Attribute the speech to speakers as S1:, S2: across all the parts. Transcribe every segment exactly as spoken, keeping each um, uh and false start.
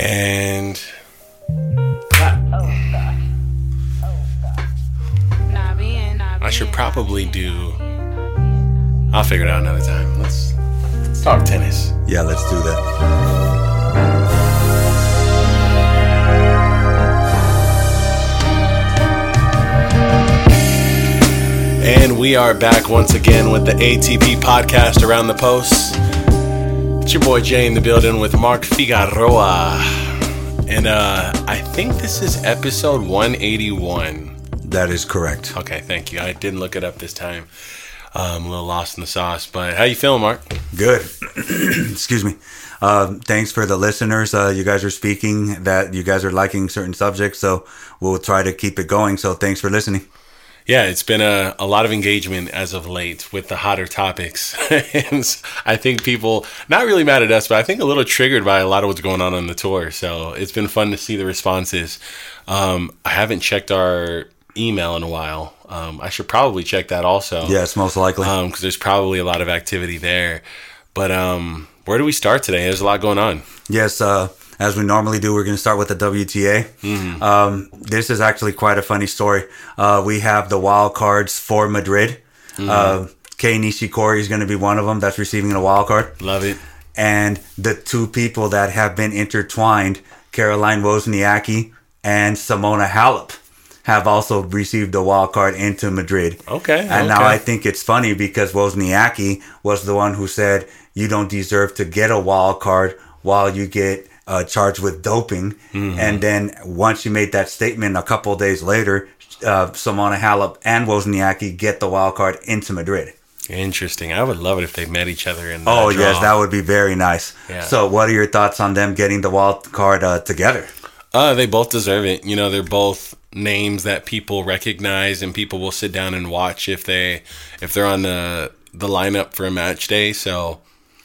S1: And I should probably do. I'll figure it out another time. Let's, let's talk tennis.
S2: Yeah, let's do that.
S1: And we are back once again with the A T P podcast Around the Post. It's your boy Jay in the building with Mark Figueroa. And uh, I think this is episode one eighty-one.
S2: That is correct.
S1: Okay, thank you. I didn't look it up this time. Um, I'm a little lost in the sauce. But how you feeling, Mark?
S2: Good. Excuse me. Uh, thanks for the listeners. Uh, you guys are speaking that you guys are liking certain subjects. So we'll try to keep it going. So thanks for listening.
S1: Yeah, it's been a, a lot of engagement as of late with the hotter topics. And I think people, not really mad at us, but I think a little triggered by a lot of what's going on on the tour. So it's been fun to see the responses. Um, I haven't checked our email in a while. Um, I should probably check that also.
S2: Yes, most likely.
S1: Um, because there's probably a lot of activity there. But um, where do we start today? There's a lot going on.
S2: Yes, uh, as we normally do, we're going to start with the W T A. Mm-hmm. Um, this is actually quite a funny story. Uh, we have the wild cards for Madrid. Mm-hmm. Uh, Kei Nishikori is going to be one of them that's receiving a wild card.
S1: Love it.
S2: And the two people that have been intertwined, Caroline Wozniacki and Simona Halep, have also received a wild card into Madrid.
S1: Okay.
S2: And
S1: okay.
S2: now I think it's funny because Wozniacki was the one who said, you don't deserve to get a wild card while you get uh, charged with doping. Mm-hmm. And then once you made that statement, a couple of days later, uh, Simona Halep and Wozniacki get the wild card into Madrid.
S1: Interesting. I would love it if they met each other in the
S2: Oh,
S1: draw.
S2: yes, that would be very nice.
S1: Yeah.
S2: So what are your thoughts on them getting the wild card uh, together?
S1: Uh, they both deserve it. You know, they're both names that people recognize and people will sit down and watch if they if they're on the the lineup for a match day. So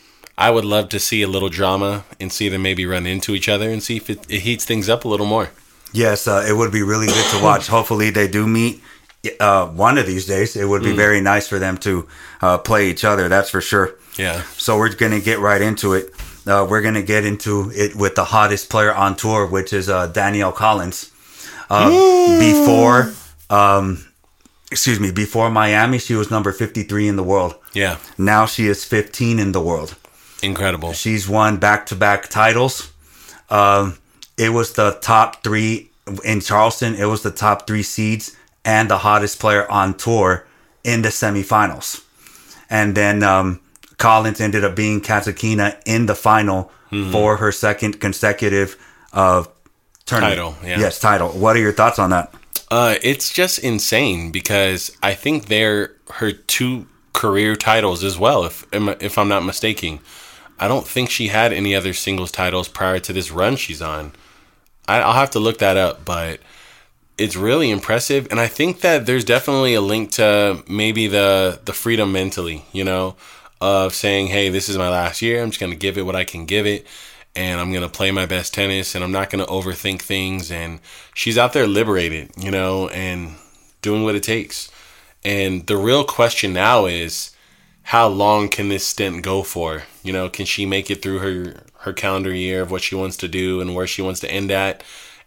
S1: I would love to see a little drama and see them maybe run into each other and see if it, it heats things up a little more.
S2: Yes, uh, it would be really good to watch. Hopefully they do meet uh, one of these days. It would be mm. very nice for them to uh, play each other, that's for sure.
S1: Yeah. So
S2: we're going to get right into it. Uh, we're going to get into it with the hottest player on tour, which is uh, Danielle Collins. Uh, before, um, excuse me, before Miami, she was number fifty-three in the world.
S1: Yeah.
S2: Now she is fifteen in the world.
S1: Incredible.
S2: She's won back-to-back titles. Um, it was the top three in Charleston. It was the top three seeds and the hottest player on tour in the semifinals. And then um, Collins ended up being Kasatkina in the final mm-hmm. for her second consecutive uh, tournament.
S1: Title, yeah.
S2: Yes, title. What are your thoughts on that?
S1: Uh, it's just insane because I think they're her two career titles as well, if if I'm not mistaken. I don't think she had any other singles titles prior to this run she's on. I, I'll have to look that up, but it's really impressive. And I think that there's definitely a link to maybe the, the freedom mentally, you know, of saying, hey, this is my last year. I'm just going to give it what I can give it. And I'm going to play my best tennis. And I'm not going to overthink things. And she's out there liberated, you know, and doing what it takes. And the real question now is, how long can this stint go for? You know, can she make it through her, her calendar year of what she wants to do and where she wants to end at?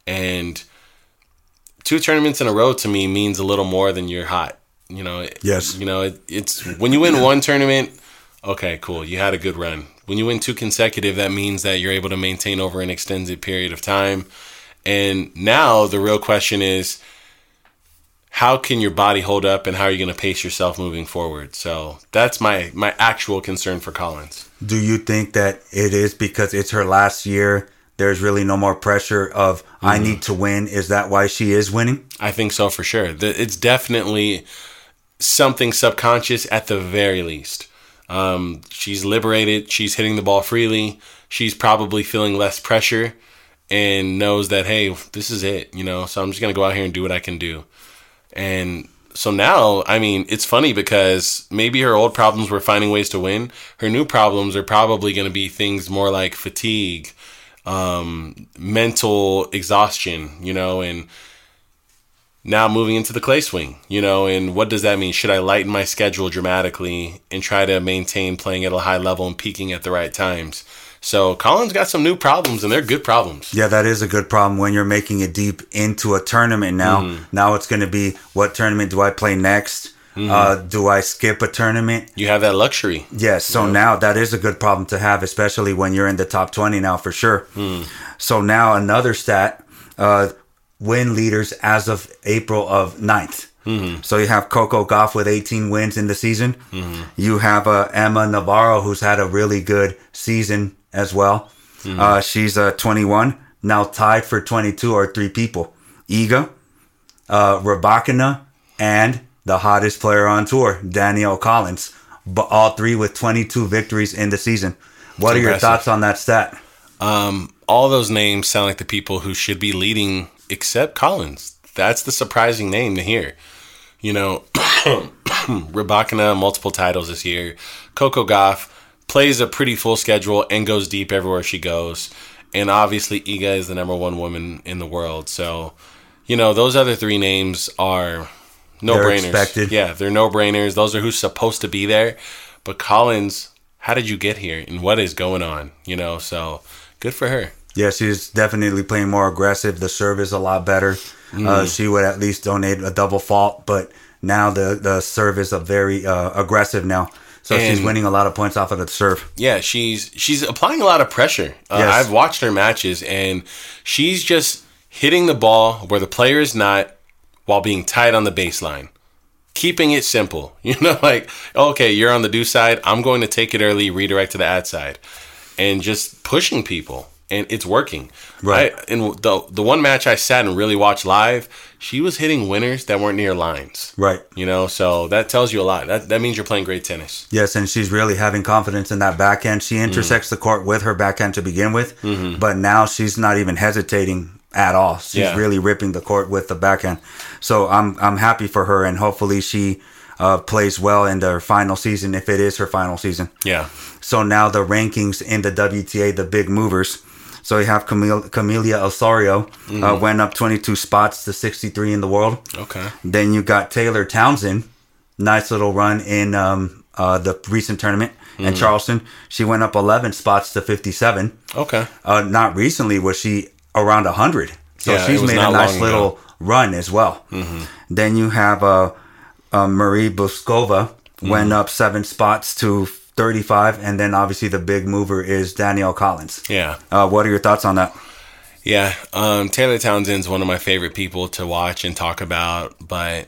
S1: And two tournaments in a row to me means a little more than you're hot. You know,
S2: yes.
S1: You know, it, it's when you win one tournament, okay, cool, you had a good run. When you win two consecutive, that means that you're able to maintain over an extended period of time. And now the real question is, how can your body hold up and how are you going to pace yourself moving forward? So that's my, my actual concern for Collins.
S2: Do you think that it is because it's her last year? There's really no more pressure of, mm-hmm. I need to win. Is that why she is winning?
S1: I think so for sure. It's definitely something subconscious at the very least. Um, she's liberated. She's hitting the ball freely. She's probably feeling less pressure and knows that, hey, this is it, you know, so I'm just going to go out here and do what I can do. And so now, I mean, it's funny because maybe her old problems were finding ways to win. Her new problems are probably going to be things more like fatigue, um, mental exhaustion, you know, and now moving into the clay swing, you know, and what does that mean? Should I lighten my schedule dramatically and try to maintain playing at a high level and peaking at the right times? So Collins got some new problems, and they're good problems.
S2: Yeah, that is a good problem when you're making it deep into a tournament now. Mm-hmm. Now it's going to be, what tournament do I play next? Mm-hmm. Uh, do I skip a tournament?
S1: You have that luxury.
S2: Yes, so yeah. Now that is a good problem to have, especially when you're in the top twenty now for sure. Mm. So now another stat, uh, win leaders as of April of ninth. Mm-hmm. So you have Coco Gauff with eighteen wins in the season. Mm-hmm. You have uh, Emma Navarro, who's had a really good season as well. Mm-hmm. Uh, she's uh, twenty-one, now tied for twenty-two are three people. Iga, uh, Rybakina, and the hottest player on tour, Danielle Collins. But all three with twenty-two victories in the season. What That's are your impressive. Thoughts on that stat?
S1: Um, all those names sound like the people who should be leading, except Collins. That's the surprising name to hear. You know, Rybakina, multiple titles this year. Coco Gauff plays a pretty full schedule and goes deep everywhere she goes. And obviously, Iga is the number one woman in the world. So, you know, those other three names are no-brainers.
S2: Expected.
S1: Yeah, they're no-brainers. Those are who's supposed to be there. But Collins, how did you get here? And what is going on? You know, so good for her.
S2: Yeah, she's definitely playing more aggressive. The serve is a lot better. Mm. Uh, she would at least donate a double fault, but now the, the serve is a very uh, aggressive now. So and she's winning a lot of points off of the serve.
S1: Yeah, she's she's applying a lot of pressure. Uh, yes. I've watched her matches, and she's just hitting the ball where the player is not while being tight on the baseline. Keeping it simple. You know, like, okay, you're on the do side. I'm going to take it early, redirect to the ad side. And just pushing people. And it's working. Right. I, and the the one match I sat and really watched live, she was hitting winners that weren't near lines.
S2: Right.
S1: You know, so that tells you a lot. That that means you're playing great tennis.
S2: Yes, and she's really having confidence in that backhand. She intersects mm-hmm. the court with her backhand to begin with, mm-hmm. but now she's not even hesitating at all. She's yeah. really ripping the court with the backhand. So I'm I'm happy for her, and hopefully she uh, plays well in their final season, if it is her final season.
S1: Yeah.
S2: So now the rankings in the W T A, the big movers. So you have Camille, Camelia Osorio, mm-hmm. uh, went up twenty-two spots to sixty-three in the world.
S1: Okay.
S2: Then you got Taylor Townsend, nice little run in um, uh, the recent tournament mm-hmm. in Charleston. She went up eleven spots to fifty-seven.
S1: Okay.
S2: Uh, not recently was she around one hundred. So yeah, she's made a nice little ago. run as well. Mm-hmm. Then you have uh, uh, Marie Buskova, mm-hmm. went up seven spots to thirty-five, and then obviously the big mover is Danielle Collins.
S1: Yeah.
S2: Uh, what are your thoughts on that?
S1: Yeah, um, Taylor Townsend's one of my favorite people to watch and talk about, but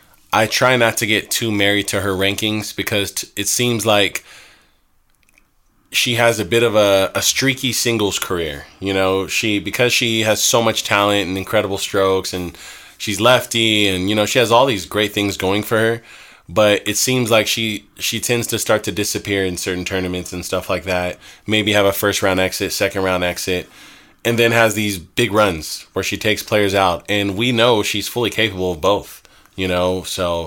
S1: I try not to get too married to her rankings because t- it seems like she has a bit of a, a streaky singles career. You know, she because she has so much talent and incredible strokes, and she's lefty, and you know she has all these great things going for her. But it seems like she, she tends to start to disappear in certain tournaments and stuff like that. Maybe have a first round exit, second round exit, and then has these big runs where she takes players out. And we know she's fully capable of both, you know. So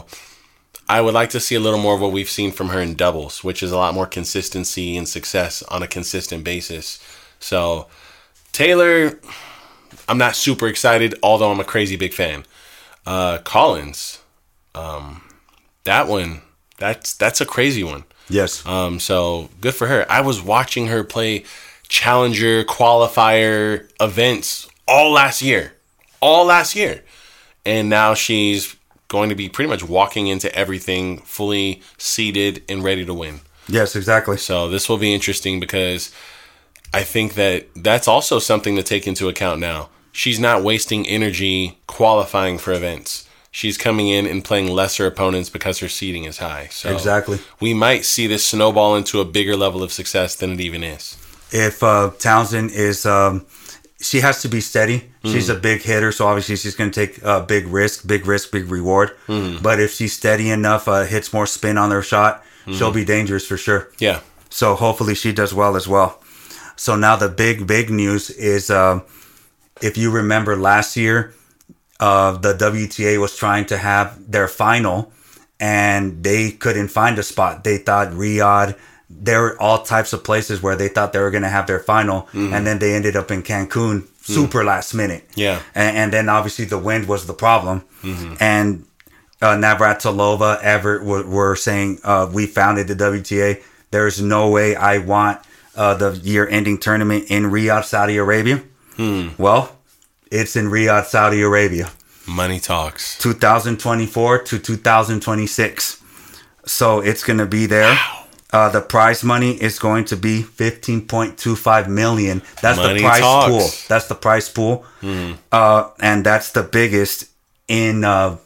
S1: I would like to see a little more of what we've seen from her in doubles, which is a lot more consistency and success on a consistent basis. So Taylor, I'm not super excited, although I'm a crazy big fan. Uh, Collins, um... That one, that's that's a crazy one.
S2: Yes.
S1: Um. So good for her. I was watching her play challenger, qualifier events all last year. All last year. And now she's going to be pretty much walking into everything fully seated and ready to win.
S2: Yes, exactly.
S1: So this will be interesting because I think that that's also something to take into account now. She's not wasting energy qualifying for events. She's coming in and playing lesser opponents because her seeding is high. So
S2: exactly.
S1: We might see this snowball into a bigger level of success than it even is.
S2: If uh, Townsend is, um, she has to be steady. Mm. She's a big hitter, so obviously she's going to take a uh, big risk, big risk, big reward. Mm. But if she's steady enough, uh, hits more spin on her shot, mm. she'll be dangerous for sure.
S1: Yeah.
S2: So hopefully she does well as well. So now the big, big news is, uh, if you remember last year, Uh, the W T A was trying to have their final, and they couldn't find a spot. They thought Riyadh, there were all types of places where they thought they were going to have their final, mm-hmm. and then they ended up in Cancun super mm. last minute.
S1: Yeah,
S2: and, and then obviously the wind was the problem, mm-hmm. and uh, Navratilova, Everett were, were saying, uh, "We founded the W T A. There's no way I want uh, the year-ending tournament in Riyadh, Saudi Arabia?
S1: Hmm.
S2: Well, it's in Riyadh, Saudi Arabia.
S1: Money talks.
S2: twenty twenty-four to two thousand twenty-six. So it's going to be there.
S1: Wow.
S2: Uh, the prize money is going to be fifteen point two five million. That's
S1: Money
S2: the prize
S1: talks.
S2: pool. That's the prize pool.
S1: Hmm.
S2: Uh, and that's the biggest in uh,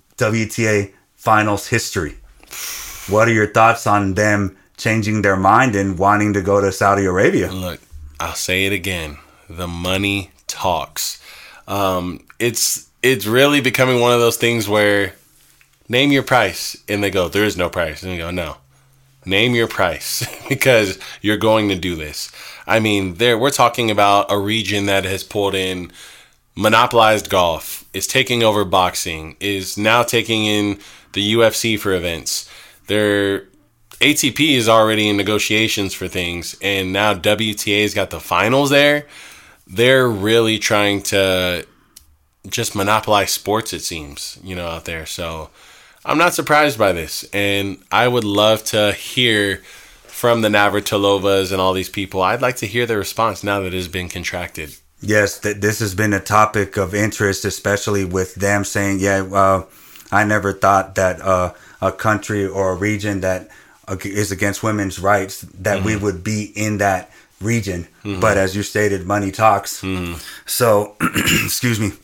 S2: W T A finals history. What are your thoughts on them changing their mind and wanting to go to Saudi Arabia?
S1: Look, I'll say it again. The money talks. Um, it's it's really becoming one of those things where name your price, and they go, there is no price. And you go, no. Name your price because you're going to do this. I mean, there we're talking about a region that has pulled in monopolized golf, is taking over boxing, is now taking in the U F C for events. Their A T P is already in negotiations for things, and now W T A's got the finals there. They're really trying to just monopolize sports, it seems, you know, out there. So I'm not surprised by this, and I would love to hear from the Navratilovas and all these people. I'd like to hear their response now that it has been contracted.
S2: Yes, th- this has been a topic of interest, especially with them saying, yeah, uh, I never thought that uh, a country or a region that uh, is against women's rights, that mm-hmm. we would be in that region. Mm-hmm. But as you stated, money talks. Mm-hmm. So, excuse me.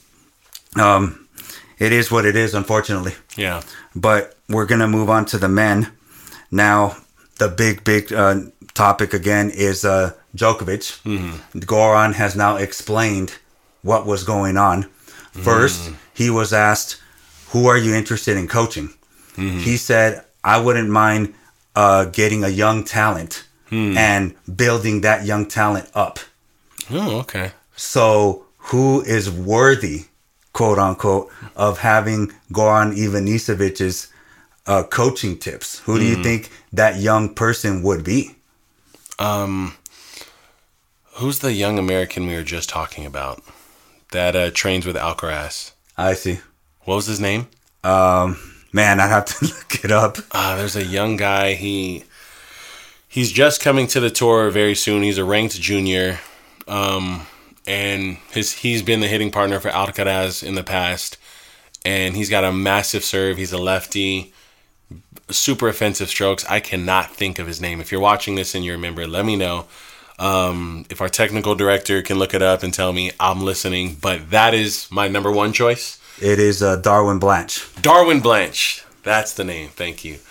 S2: Um, it is what it is, unfortunately.
S1: Yeah.
S2: But we're going to move on to the men. Now, the big, big uh, topic again is uh, Djokovic. Mm-hmm. Goran has now explained what was going on. First, mm-hmm. he was asked, who are you interested in coaching? Mm-hmm. He said, I wouldn't mind uh, getting a young talent mm. and building that young talent up.
S1: Oh, okay.
S2: So who is worthy, quote unquote, of having Goran Ivanisevic's uh, coaching tips? Who do mm. you think that young person would be?
S1: Um, who's the young American we were just talking about that uh, trains with Alcaraz?
S2: I see.
S1: What was his name?
S2: Um, man, I'd have to look it up.
S1: Uh, there's a young guy. He he's just coming to the tour very soon. He's a ranked junior. Um, and his he's been the hitting partner for Alcaraz in the past. And he's got a massive serve. He's a lefty. Super offensive strokes. I cannot think of his name. If you're watching this and you remember, let me know. Um, if our technical director can look it up and tell me, I'm listening. But that is my number one choice.
S2: It is uh, Darwin Blanche.
S1: Darwin Blanche. That's the name. Thank you.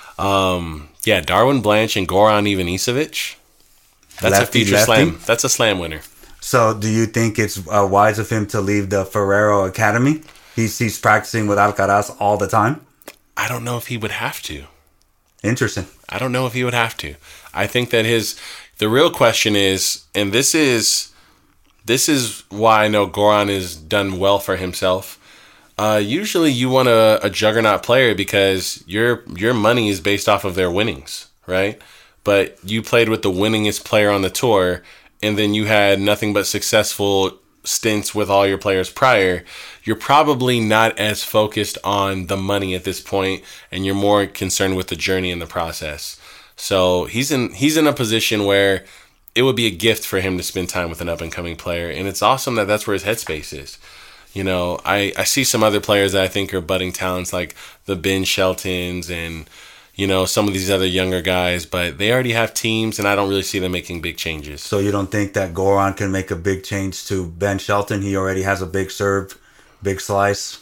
S1: Um, yeah, Darwin Blanche and Goran Ivanisevic. That's lefty, a future lefty. slam. That's a slam winner.
S2: So do you think it's uh, wise of him to leave the Ferrero Academy? He's, he's practicing with Alcaraz all the time?
S1: I don't know if he would have to.
S2: Interesting.
S1: I don't know if he would have to. I think that his... The real question is, and this is... This is why I know Goran has done well for himself. Uh, usually you want a, a juggernaut player because your your money is based off of their winnings, right? But you played with the winningest player on the tour, and then you had nothing but successful stints with all your players prior. You're probably not as focused on the money at this point, and you're more concerned with the journey and the process. So he's in he's in a position where it would be a gift for him to spend time with an up-and-coming player, and it's awesome that that's where his headspace is. You know, I, I see some other players that I think are budding talents like the Ben Sheltons and, you know, some of these other younger guys, but they already have teams, and I don't really see them making big changes.
S2: So you don't think that Goran can make a big change to Ben Shelton? He already has a big serve, big slice.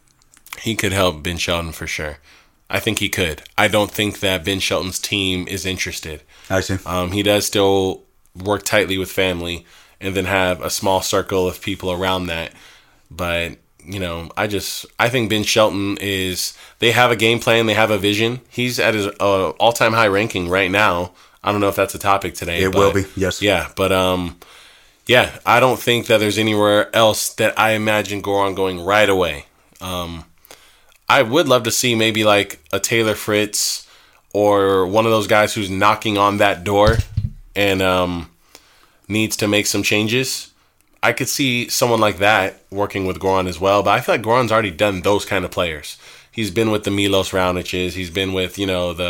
S1: He could help Ben Shelton for sure. I think he could. I don't think that Ben Shelton's team is interested.
S2: I see.
S1: Um, he does still work tightly with family and then have a small circle of people around that. But, you know, I just, I think Ben Shelton is, they have a game plan, they have a vision. He's at his uh, all-time high ranking right now. I don't know if that's a topic today.
S2: It
S1: but,
S2: will be, yes.
S1: Yeah, but, um, yeah, I don't think that there's anywhere else that I imagine Goran going right away. Um, I would love to see maybe like a Taylor Fritz or one of those guys who's knocking on that door and um, needs to make some changes. I could see someone like that working with Goran as well, but I feel like Goran's already done those kind of players. He's been with the Milos Raoniches. He's been with, you know, the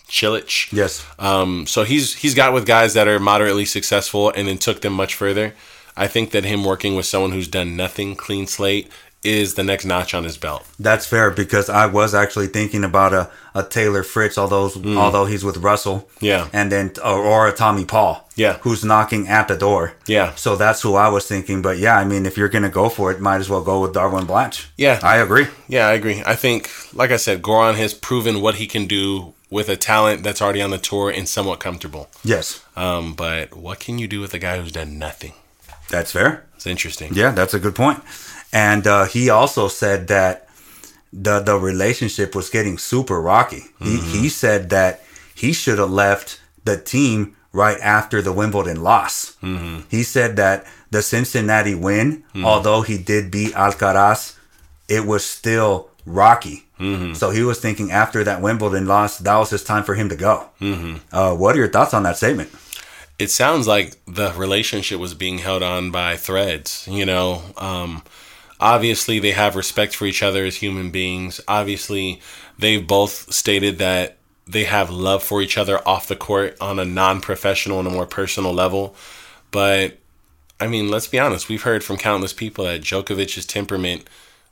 S1: Cilic.
S2: Yes.
S1: Um, so he's he's got with guys that are moderately successful and then took them much further. I think that him working with someone who's done nothing, clean slate, is the next notch on his belt.
S2: That's fair, because I was actually thinking about a, a Taylor Fritz, although mm. although he's with Russell.
S1: Yeah.
S2: And then or, or a Tommy Paul.
S1: Yeah.
S2: Who's knocking at the door.
S1: Yeah.
S2: So that's who I was thinking. But yeah, I mean, if you're gonna go for it, might as well go with Darwin Blanche.
S1: Yeah.
S2: I agree.
S1: Yeah, I agree. I think, like I said, Goran has proven what he can do with a talent that's already on the tour and somewhat comfortable.
S2: Yes.
S1: Um, but what can you do with a guy who's done nothing?
S2: That's fair.
S1: It's interesting.
S2: Yeah, that's a good point. And uh, he also said that the the relationship was getting super rocky. Mm-hmm. He he said that he should have left the team right after the Wimbledon loss. Mm-hmm. He said that the Cincinnati win, mm-hmm. although he did beat Alcaraz, it was still rocky. Mm-hmm. So he was thinking after that Wimbledon loss, that was his time for him to go. Mm-hmm. Uh, what are your thoughts on that statement?
S1: It sounds like the relationship was being held on by threads, you know. Um, obviously, they have respect for each other as human beings. Obviously, they've both stated that they have love for each other off the court on a non-professional and a more personal level. But, I mean, let's be honest. We've heard from countless people that Djokovic's temperament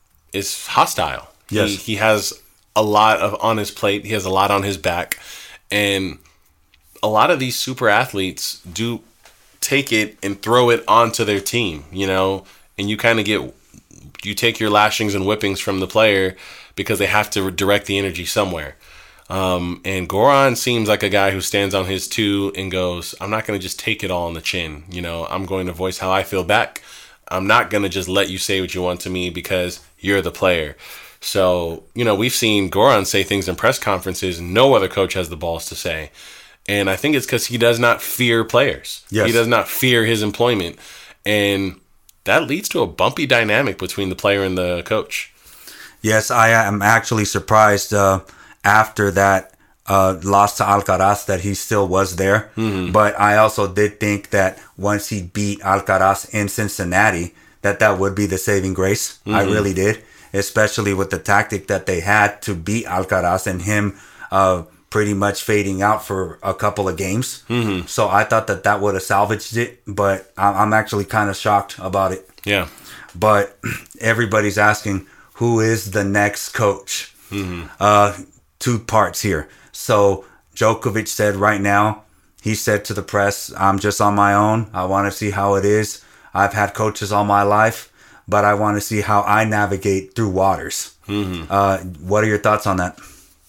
S1: is hostile.
S2: Yes.
S1: He, he has a lot of on his plate. He has a lot on his back. And a lot of these super athletes do take it and throw it onto their team, you know, and you kind of get, you take your lashings and whippings from the player because they have to direct the energy somewhere. Um, and Goran seems like a guy who stands on his two and goes, I'm not going to just take it all on the chin. You know, I'm going to voice how I feel back. I'm not going to just let you say what you want to me because you're the player. So, you know, we've seen Goran say things in press conferences no other coach has the balls to say. And I think it's because he does not fear players.
S2: Yes.
S1: He does not fear his employment. And that leads to a bumpy dynamic between the player and the coach.
S2: Yes, I am actually surprised uh, after that uh, loss to Alcaraz that he still was there. Mm-hmm. But I also did think that once he beat Alcaraz in Cincinnati, that that would be the saving grace. Mm-hmm. I really did. Especially with the tactic that they had to beat Alcaraz and him uh, pretty much fading out for a couple of games. Mm-hmm. So I thought that that would have salvaged it, but I'm actually kind of shocked about it.
S1: Yeah.
S2: But everybody's asking, who is the next coach? Mm-hmm. Uh, two parts here. So Djokovic said right now, he said to the press, I'm just on my own. I want to see how it is. I've had coaches all my life, but I want to see how I navigate through waters. Mm-hmm. Uh, what are your thoughts on that?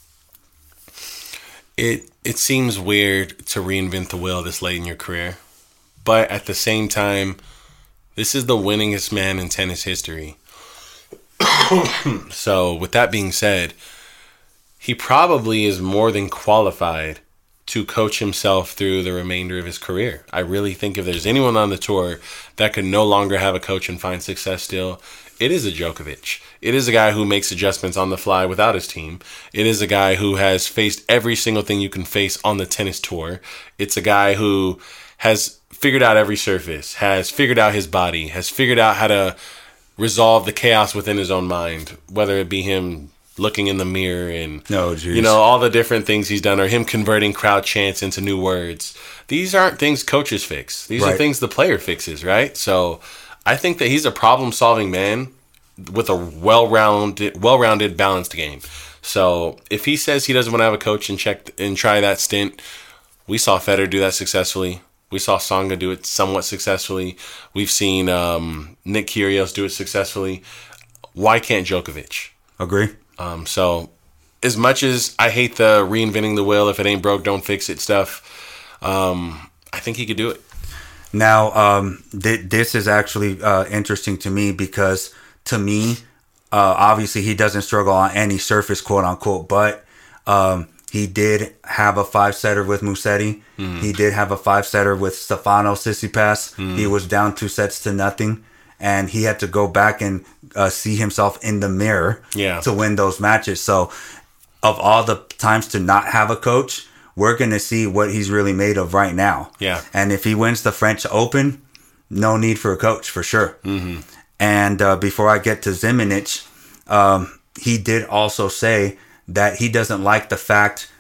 S1: It it seems weird to reinvent the wheel this late in your career. But at the same time, this is the winningest man in tennis history. So with that being said, he probably is more than qualified to coach himself through the remainder of his career. I really think if there's anyone on the tour that could no longer have a coach and find success still, it is a Djokovic. It is a guy who makes adjustments on the fly without his team. It is a guy who has faced every single thing you can face on the tennis tour. It's a guy who has figured out every surface, has figured out his body, has figured out how to resolve the chaos within his own mind, whether it be him looking in the mirror and,
S2: oh,
S1: you know, all the different things he's done, or him converting crowd chants into new words. These aren't things coaches fix. These
S2: right.
S1: are things the player fixes, right? So I think that he's a problem-solving man with a well-rounded, well-rounded, balanced game. So if he says he doesn't want to have a coach and check and try that stint, we saw Federer do that successfully. We saw Tsonga do it somewhat successfully. We've seen um, Nick Kyrgios do it successfully. Why can't Djokovic?
S2: Agree.
S1: Um, so as much as I hate the reinventing the wheel, if it ain't broke, don't fix it stuff, um, I think he could do it.
S2: Now, um, th- this is actually uh, interesting to me because to me, uh, obviously he doesn't struggle on any surface, quote unquote, but um, he did have a five-setter with Musetti. Mm. He did have a five-setter with Stefano Tsitsipas. Mm. He was down two sets to nothing, and he had to go back and uh, see himself in the mirror
S1: yeah.
S2: to win those matches. So of all the times to not have a coach, we're going to see what he's really made of right now.
S1: Yeah.
S2: And if he wins the French Open, no need for a coach for sure. Mm-hmm. And uh, before I get to Zimonjić, um, he did also say that he doesn't like the fact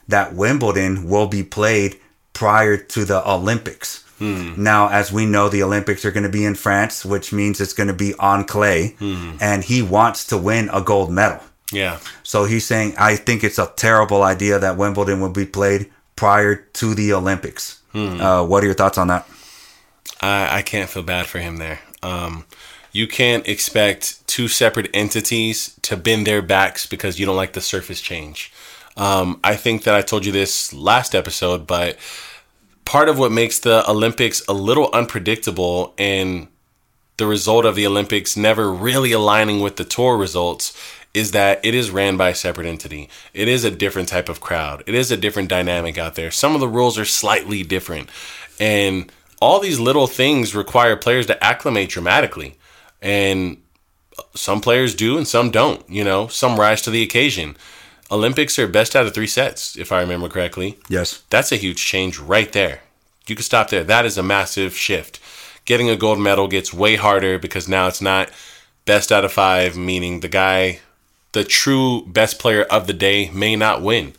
S2: that Wimbledon will be played prior to the Olympics. Hmm. Now, as we know, the Olympics are going to be in France, which means it's going to be on clay. Hmm. And he wants to win a gold medal.
S1: Yeah.
S2: So he's saying, I think it's a terrible idea that Wimbledon will be played prior to the Olympics. Hmm. Uh, what are your thoughts on that?
S1: I, I can't feel bad for him there. Um, you can't expect two separate entities to bend their backs because you don't like the surface change. Um, I think that I told you this last episode, but part of what makes the Olympics a little unpredictable and the result of the Olympics never really aligning with the tour results is that it is ran by a separate entity. It is a different type of crowd. It is a different dynamic out there. Some of the rules are slightly different. And all these little things require players to acclimate dramatically. And some players do and some don't. You know, some rise to the occasion. Olympics are best out of three sets, if I remember correctly.
S2: Yes.
S1: That's a huge change right there. You can stop there. That is a massive shift. Getting a gold medal gets way harder because now it's not best out of five, meaning the guy, the true best player of the day may not win.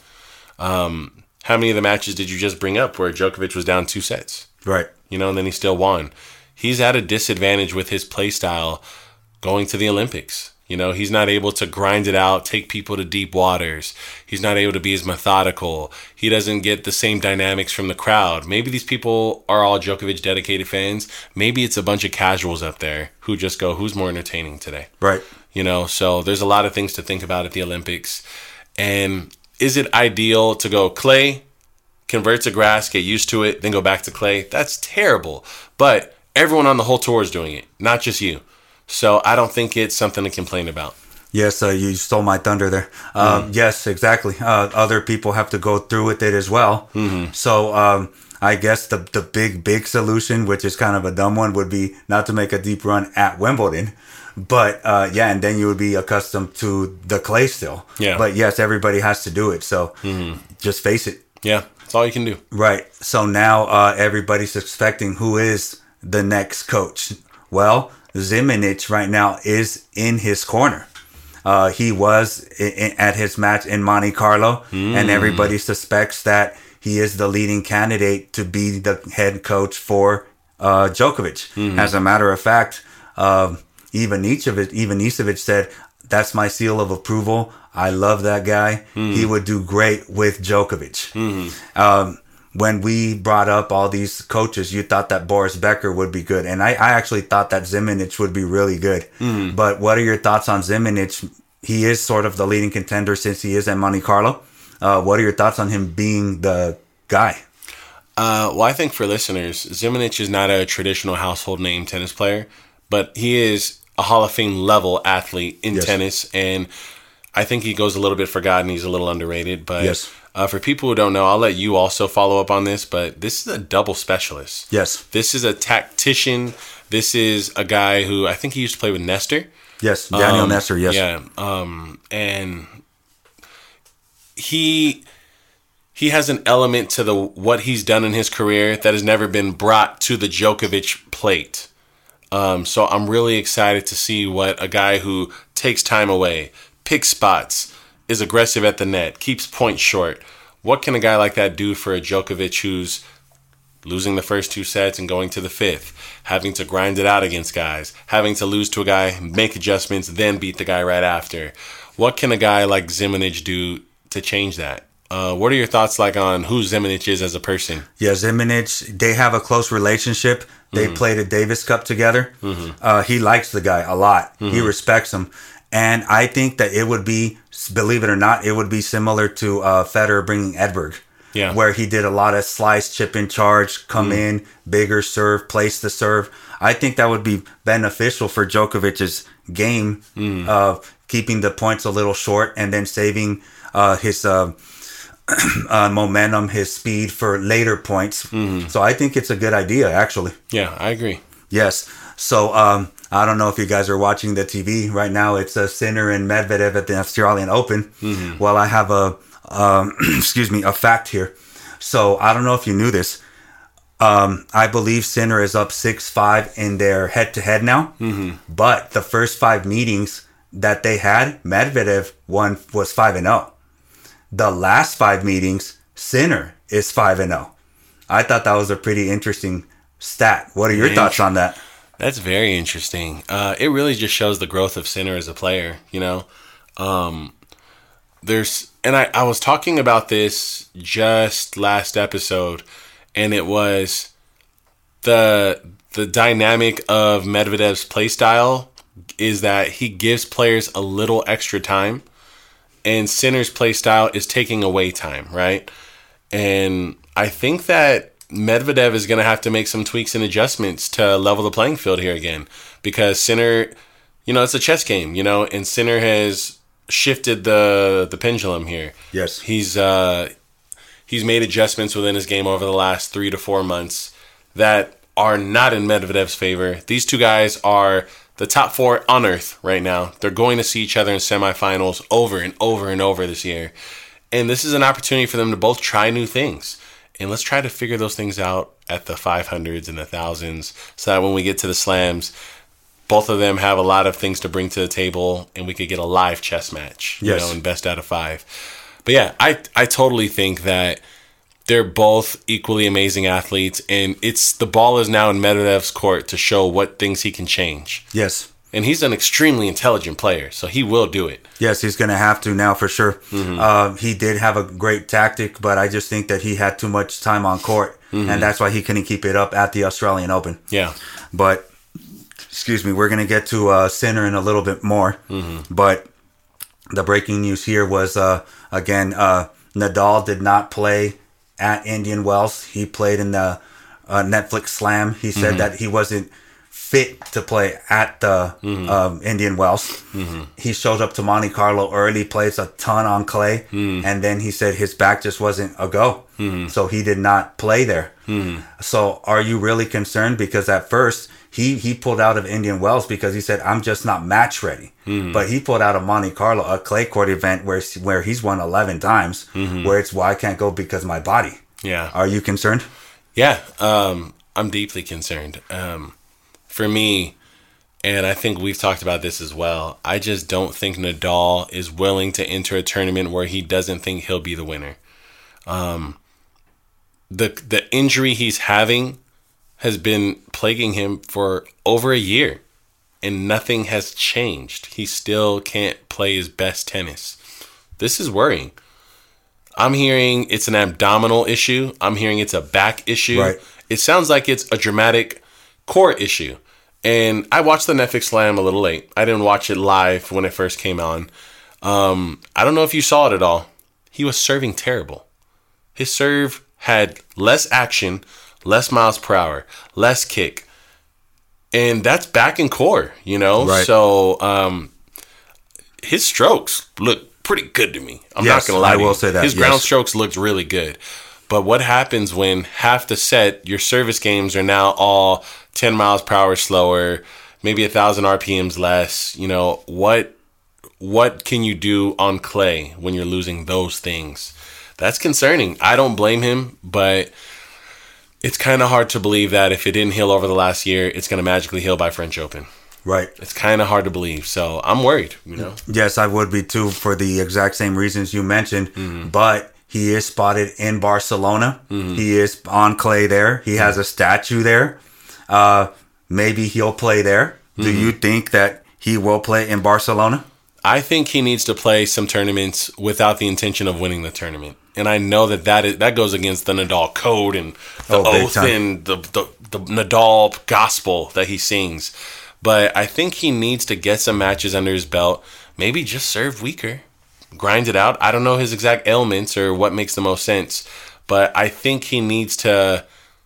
S1: Um, how many of the matches did you just bring up where Djokovic was down two sets?
S2: Right.
S1: You know, and then he still won. He's at a disadvantage with his play style going to the Olympics. You know, he's not able to grind it out, take people to deep waters. He's not able to be as methodical. He doesn't get the same dynamics from the crowd. Maybe these people are all Djokovic dedicated fans. Maybe it's a bunch of casuals up there who just go, who's more entertaining today?
S2: Right.
S1: You know, so there's a lot of things to think about at the Olympics. And is it ideal to go clay, convert to grass, get used to it, then go back to clay? That's terrible. But everyone on the whole tour is doing it, not just you. So I don't think it's something to complain about.
S2: Yes, uh, you stole my thunder there. Uh, mm. Yes, exactly. Uh, other people have to go through with it as well. Mm-hmm. So um, I guess the the big, big solution, which is kind of a dumb one, would be not to make a deep run at Wimbledon. But uh, yeah, and then you would be accustomed to the clay still.
S1: Yeah.
S2: But yes, everybody has to do it. So mm-hmm. just face it.
S1: Yeah, that's all you can do.
S2: Right. So now uh, everybody's expecting who is the next coach. Well, Zimonjić right now is in his corner. Uh, he was in, at his match in Monte Carlo, mm. and everybody suspects that he is the leading candidate to be the head coach for uh, Djokovic. Mm. As a matter of fact, uh, Ivanisevic, Ivanisevic said, "That's my seal of approval. I love that guy. Mm. He would do great with Djokovic." Mm. Um, when we brought up all these coaches, you thought that Boris Becker would be good. And I, I actually thought that Zimonjić would be really good. Mm. But what are your thoughts on Zimonjić? He is sort of the leading contender since he is at Monte Carlo. Uh, what are your thoughts on him being the guy?
S1: Uh, well, I think for listeners, Zimonjić is not a traditional household name tennis player, but he is a Hall of Fame level athlete in yes. tennis. And I think he goes a little bit forgotten. He's a little underrated. But yes. Uh, for people who don't know, I'll let you also follow up on this, but this is a double specialist.
S2: Yes.
S1: This is a tactician. This is a guy who I think he used to play with Nestor.
S2: Yes, Daniel um, Nestor, yes.
S1: Yeah, um, and he he has an element to the what he's done in his career that has never been brought to the Djokovic plate. Um, so I'm really excited to see what a guy who takes time away, picks spots, is aggressive at the net, keeps points short. What can a guy like that do for a Djokovic who's losing the first two sets and going to the fifth, having to grind it out against guys, having to lose to a guy, make adjustments, then beat the guy right after? What can a guy like Zimonjić do to change that? Uh, what are your thoughts like on who Zimonjić is as a person?
S2: Yeah, Zimonjić, they have a close relationship. They mm-hmm. played a Davis Cup together. Mm-hmm. Uh, he likes the guy a lot. Mm-hmm. He respects him. And I think that it would be, believe it or not, it would be similar to uh, Federer bringing Edberg.
S1: Yeah.
S2: Where he did a lot of slice, chip in charge, come mm. in, bigger serve, place the serve. I think that would be beneficial for Djokovic's game, mm. uh, keeping the points a little short and then saving uh, his uh, uh, momentum, his speed for later points. Mm-hmm. So I think it's a good idea, actually.
S1: Yeah, I agree.
S2: Yes. So um, I don't know if you guys are watching the T V right now. It's a uh, Sinner and Medvedev at the Australian Open. Mm-hmm. Well, I have a um, excuse me a fact here. So I don't know if you knew this. Um, I believe Sinner is up six five in their head to head now. Mm-hmm. But the first five meetings that they had, Medvedev won was five and zero. The last five meetings, Sinner is five and oh. I thought that was a pretty interesting stat. What are your thoughts on that?
S1: That's very interesting. Uh, it really just shows the growth of Sinner as a player, you know? Um, there's, and I, I was talking about this just last episode, and it was the the dynamic of Medvedev's play style is that he gives players a little extra time, and Sinner's play style is taking away time, right? And I think that Medvedev is going to have to make some tweaks and adjustments to level the playing field here again, because Sinner, you know, it's a chess game, you know, and Sinner has shifted the the pendulum here.
S2: Yes.
S1: He's uh, he's made adjustments within his game over the last three to four months that are not in Medvedev's favor. These two guys are the top four on earth right now. They're going to see each other in semifinals over and over and over this year. And this is an opportunity for them to both try new things. And let's try to figure those things out at the five hundreds and the thousands, so that when we get to the slams, both of them have a lot of things to bring to the table, and we could get a live chess match, you
S2: yes.
S1: know, in best out of five. But yeah, I, I totally think that they're both equally amazing athletes, and it's the ball is now in Medvedev's court to show what things he can change.
S2: Yes.
S1: And he's an extremely intelligent player, so he will do it.
S2: Yes, he's going to have to now for sure. Mm-hmm. Uh, he did have a great tactic, but I just think that he had too much time on court, mm-hmm. and that's why he couldn't keep it up at the Australian Open.
S1: Yeah.
S2: But, excuse me, we're going to get to uh, Sinner in a little bit more. Mm-hmm. But the breaking news here was, uh, again, uh, Nadal did not play at Indian Wells. He played in the uh, Netflix Slam. He said mm-hmm. that he wasn't fit to play at the mm-hmm. um, Indian Wells. Mm-hmm. He showed up to Monte Carlo early, plays a ton on clay, mm-hmm. and then he said his back just wasn't a go. Mm-hmm. So he did not play there. Mm-hmm. So are you really concerned? Because at first he, he pulled out of Indian Wells because he said, I'm just not match ready. Mm-hmm. But he pulled out of Monte Carlo, a clay court event where, where he's won eleven times, mm-hmm. where it's, well, I can't go because my body.
S1: Yeah.
S2: Are you concerned?
S1: Yeah, um, I'm deeply concerned. Um, For me, and I think we've talked about this as well, I just don't think Nadal is willing to enter a tournament where he doesn't think he'll be the winner. Um, the the injury he's having has been plaguing him for over a year, and nothing has changed. He still can't play his best tennis. This is worrying. I'm hearing it's an abdominal issue. I'm hearing it's a back issue.
S2: Right.
S1: It sounds like it's a dramatic core issue. And I watched the Netflix Slam a little late. I didn't watch it live when it first came on. Um, I don't know if you saw it at all. He was serving terrible. His serve had less action, less miles per hour, less kick. And that's back in core, you know?
S2: Right.
S1: So um, his strokes look pretty good to me. I'm
S2: yes,
S1: not going to lie
S2: I
S1: to you.
S2: will say that.
S1: His
S2: yes.
S1: ground strokes looked really good. But what happens when half the set, your service games are now all ten miles per hour slower, maybe one thousand R P Ms less? You know, what what can you do on clay when you're losing those things? That's concerning. I don't blame him, but it's kind of hard to believe that if it didn't heal over the last year, it's going to magically heal by French Open.
S2: Right.
S1: It's kind of hard to believe. So I'm worried, you know?
S2: Yes, I would be too, for the exact same reasons you mentioned. Mm-hmm. But he is spotted in Barcelona. Mm-hmm. He is on clay there. He has a statue there. Uh, maybe he'll play there. Mm-hmm. Do you think that he will play in Barcelona?
S1: I think he needs to play some tournaments without the intention of winning the tournament. And I know that that, is, that goes against the Nadal code and the
S2: oh,
S1: oath and the, the, the Nadal gospel that he sings. But I think he needs to get some matches under his belt. Maybe just serve weaker. Grind it out. I don't know his exact ailments or what makes the most sense. But I think he needs to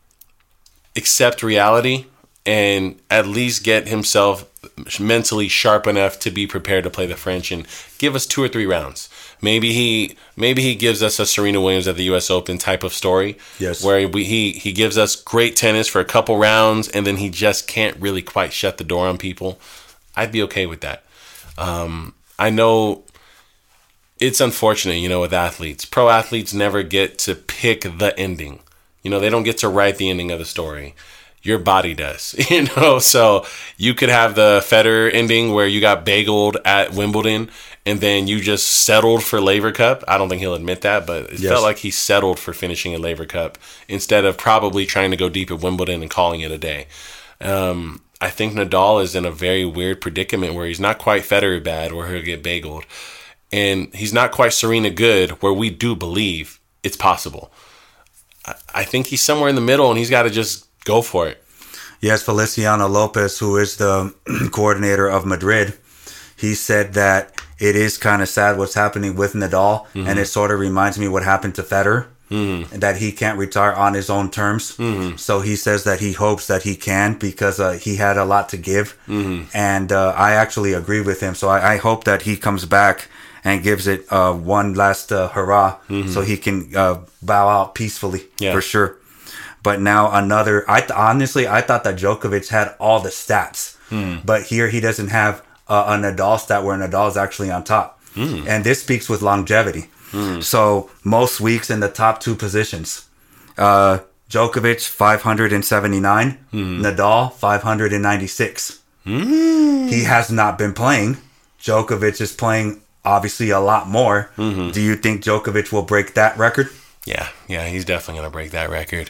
S1: accept reality and at least get himself mentally sharp enough to be prepared to play the French and give us two or three rounds. Maybe he maybe he gives us a Serena Williams at the U S Open type of story.
S2: Yes.
S1: Where we, he, he gives us great tennis for a couple rounds and then he just can't really quite shut the door on people. I'd be okay with that. Um, I know it's unfortunate, you know, with athletes. Pro athletes never get to pick the ending. You know, they don't get to write the ending of the story. Your body does, you know? So you could have the Federer ending where you got bageled at Wimbledon and then you just settled for Laver Cup. I don't think he'll admit that, but it
S2: Yes.
S1: felt like he settled for finishing a Laver Cup instead of probably trying to go deep at Wimbledon and calling it a day. Um, I think Nadal is in a very weird predicament where he's not quite Federer bad, where he'll get bageled, and he's not quite Serena good, where we do believe it's possible. I, I think he's somewhere in the middle, and he's got to just go for it.
S2: Yes, Feliciano Lopez, who is the coordinator of Madrid, he said that it is kind of sad what's happening with Nadal, mm-hmm. and it sort of reminds me what happened to Federer, mm-hmm. that he can't retire on his own terms. Mm-hmm. So he says that he hopes that he can because uh, he had a lot to give, mm-hmm. and uh, I actually agree with him. So I, I hope that he comes back and gives it uh, one last uh, hurrah, mm-hmm. so he can uh, bow out peacefully, yeah. for sure. But now another, I th- honestly, I thought that Djokovic had all the stats, mm. but here he doesn't have uh, a Nadal stat where Nadal is actually on top. Mm. And this speaks with longevity. Mm. So most weeks in the top two positions, uh, Djokovic five hundred seventy-nine, mm. Nadal five hundred ninety-six. Mm. He has not been playing. Djokovic is playing obviously a lot more. Mm-hmm. Do you think Djokovic will break that record?
S1: Yeah, yeah, he's definitely going to break that record.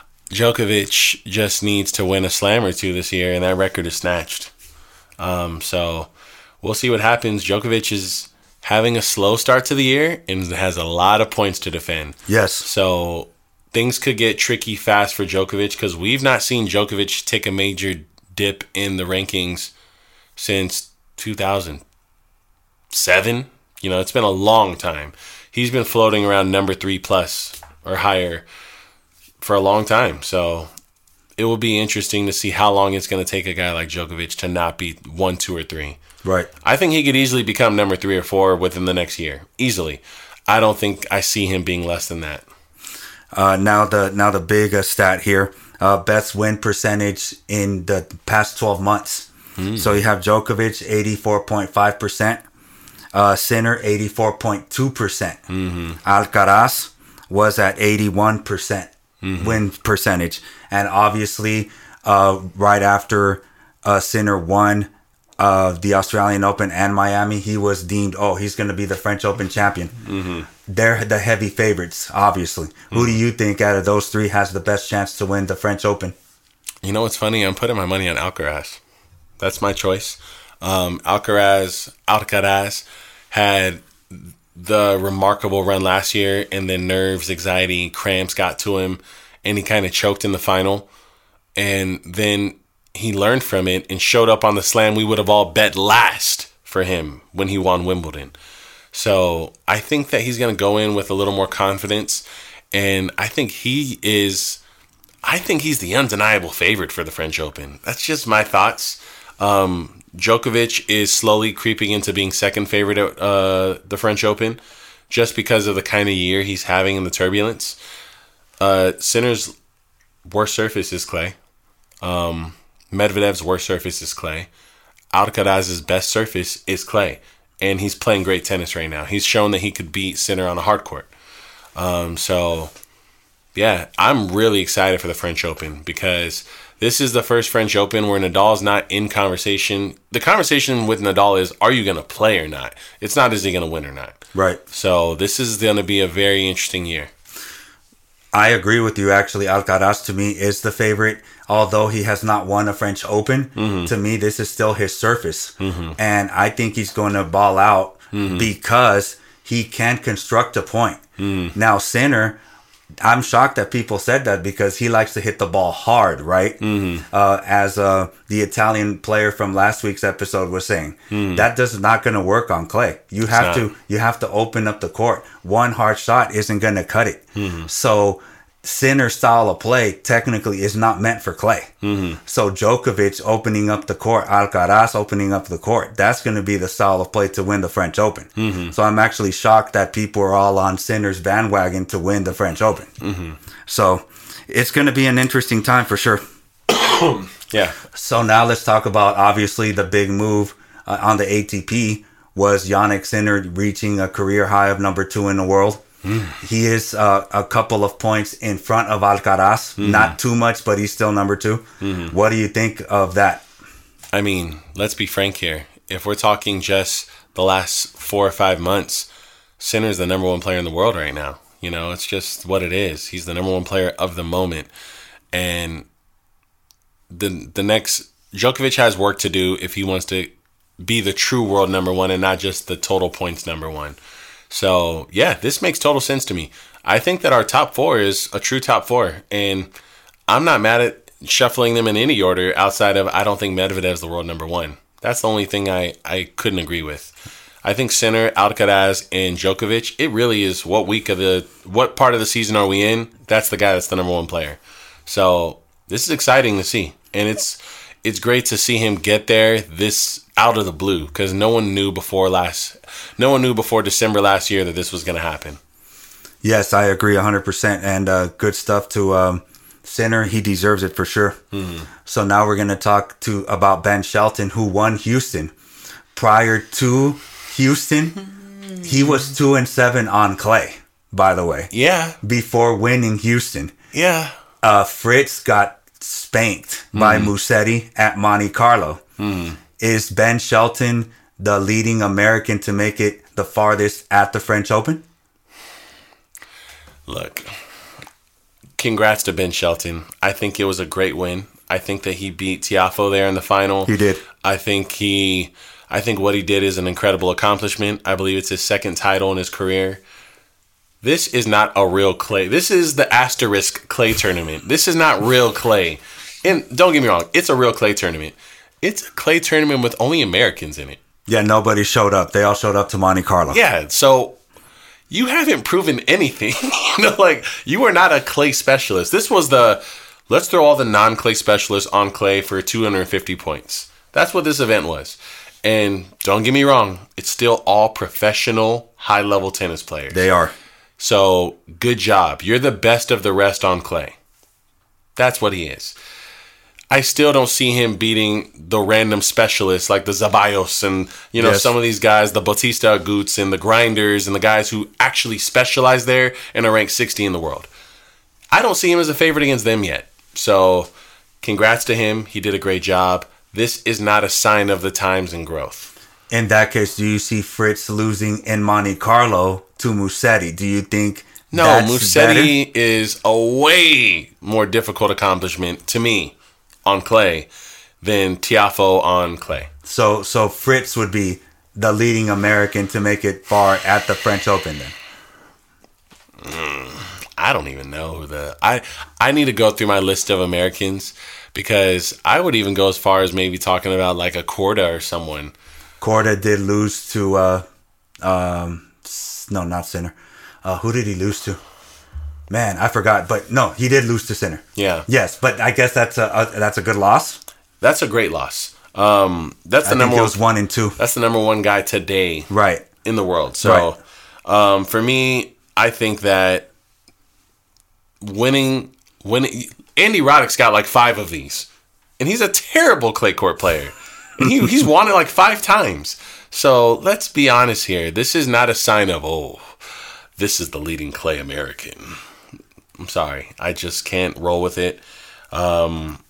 S1: Djokovic just needs to win a slam or two this year, and that record is snatched. Um, so we'll see what happens. Djokovic is having a slow start to the year and has a lot of points to defend.
S2: Yes.
S1: So things could get tricky fast for Djokovic because we've not seen Djokovic take a major dip in the rankings since two thousand seven. You know, it's been a long time. He's been floating around number three plus or higher for a long time. So it will be interesting to see how long it's going to take a guy like Djokovic to not be one, two, or three.
S2: Right.
S1: I think he could easily become number three or four within the next year. Easily. I don't think I see him being less than that.
S2: Uh, now the now the big uh, stat here. Uh, best win percentage in the past twelve months. Mm. So you have Djokovic, eighty-four point five percent. Uh, Sinner, eighty-four point two percent. Mm-hmm. Alcaraz was at eighty-one percent mm-hmm. win percentage. And obviously, uh, right after uh, Sinner won uh, the Australian Open and Miami, he was deemed, oh, he's going to be the French Open champion. Mm-hmm. They're the heavy favorites, obviously. Mm-hmm. Who do you think out of those three has the best chance to win the French Open?
S1: You know what's funny? I'm putting my money on Alcaraz. That's my choice. Um, Alcaraz, Alcaraz had the remarkable run last year, and then nerves, anxiety, cramps got to him, and he kind of choked in the final. And then he learned from it and showed up on the slam we would have all bet last for him when he won Wimbledon. So I think that he's going to go in with a little more confidence, and I think he is, I think he's the undeniable favorite for the French Open. That's just my thoughts. Um, Djokovic is slowly creeping into being second favorite at uh, the French Open just because of the kind of year he's having in the turbulence. Uh, Sinner's worst surface is clay. Um, Medvedev's worst surface is clay. Alcaraz's best surface is clay. And he's playing great tennis right now. He's shown that he could beat Sinner on a hard court. Um, so, yeah, I'm really excited for the French Open because this is the first French Open where Nadal's not in conversation. The conversation with Nadal is, are you going to play or not? It's not, is he going to win or not?
S2: Right.
S1: So this is going to be a very interesting year.
S2: I agree with you, actually. Alcaraz, to me, is the favorite. Although he has not won a French Open, mm-hmm. to me, this is still his surface. Mm-hmm. And I think he's going to ball out mm-hmm. because he can construct a point. Mm-hmm. Now, Sinner, I'm shocked that people said that because he likes to hit the ball hard, right? Mm-hmm. Uh, as uh, the Italian player from last week's episode was saying, mm-hmm. that does not going to work on clay. You have to you have to open up the court. One hard shot isn't going to cut it. Mm-hmm. So Sinner's style of play technically is not meant for clay. Mm-hmm. So Djokovic opening up the court, Alcaraz opening up the court, that's going to be the style of play to win the French Open. Mm-hmm. So I'm actually shocked that people are all on Sinner's bandwagon to win the French Open. Mm-hmm. So it's going to be an interesting time for sure.
S1: Yeah.
S2: So now let's talk about, obviously, the big move uh, on the A T P was Jannik Sinner reaching a career high of number two in the world. Mm. He is uh, a couple of points in front of Alcaraz. Mm-hmm. Not too much, but he's still number two. Mm-hmm. What do you think of that?
S1: I mean, let's be frank here. if we're talking just the last four or five months, Sinner's the number one player in the world right now. You know, it's just what it is. He's the number one player of the moment. And the the next, Djokovic has work to do if he wants to be the true world number one and not just the total points number one. So, yeah, this makes total sense to me. I think that our top four is a true top four. And I'm not mad at shuffling them in any order outside of I don't think Medvedev's the world number one. That's the only thing I, I couldn't agree with. I think Sinner, Alcaraz, and Djokovic, it really is what week of the, what part of the season are we in? That's the guy that's the number one player. So this is exciting to see. And it's it's great to see him get there this out of the blue because no one knew before last, no one knew before December last year that this was going to happen.
S2: Yes, I agree one hundred percent. And uh, good stuff to um, Sinner. He deserves it for sure. Mm-hmm. So now we're going to talk to about Ben Shelton, who won Houston. Prior to Houston, he was two and seven on clay, by the way.
S1: Yeah.
S2: Before winning Houston.
S1: Yeah.
S2: Uh, Fritz got spanked mm. by Musetti at Monte Carlo. Mm. Is Ben Shelton the leading American to make it the farthest at the French Open?
S1: Look, congrats to Ben Shelton. I think it was a great win. I think that he beat Tiafoe there in the final.
S2: He did.
S1: I think he, I think what he did is an incredible accomplishment. I believe it's his second title in his career. This is not a real clay. This is the asterisk clay tournament. This is not real clay. And don't get me wrong, it's a real clay tournament. It's a clay tournament with only Americans in it.
S2: Yeah, nobody showed up. They all showed up to Monte Carlo.
S1: Yeah, so you haven't proven anything. You know, like, you are not a clay specialist. This was the, let's throw all the non-clay specialists on clay for two hundred fifty points. That's what this event was. And don't get me wrong, it's still all professional, high-level tennis players.
S2: They are.
S1: So, good job. You're the best of the rest on clay. That's what he is. I still don't see him beating the random specialists like the Zabayos and, you know, yes. some of these guys, the Bautista Agut's and the Grinders and the guys who actually specialize there and are ranked sixty in the world. I don't see him as a favorite against them yet. So, congrats to him. He did a great job. This is not a sign of the times and growth.
S2: In that case, do you see Fritz losing in Monte Carlo to Musetti? Do you think
S1: no,
S2: that's
S1: Musetti
S2: better?
S1: is a way more difficult accomplishment to me on clay than Tiafoe on clay.
S2: So so Fritz would be the leading American to make it far at the French Open then?
S1: Mm, I don't even know who the... I, I need to go through my list of Americans because I would even go as far as maybe talking about like a Korda or someone.
S2: Korda did lose to... Uh, um, no, not Sinner. Uh, who did he lose to? Man, I forgot. But no, he did lose to Sinner.
S1: Yeah.
S2: Yes, but I guess that's a, a that's a good loss.
S1: That's a great loss. Um, that's the
S2: I
S1: number
S2: think it
S1: one.
S2: was one and two.
S1: That's the number one guy today,
S2: right,
S1: in the world. So,
S2: right.
S1: um, for me, I think that winning, winning, Andy Roddick's got like five of these, and he's a terrible clay court player, and he he's won it like five times. So let's be honest here. This is not a sign of oh, this is the leading clay American. I'm sorry. I just can't roll with it. Um,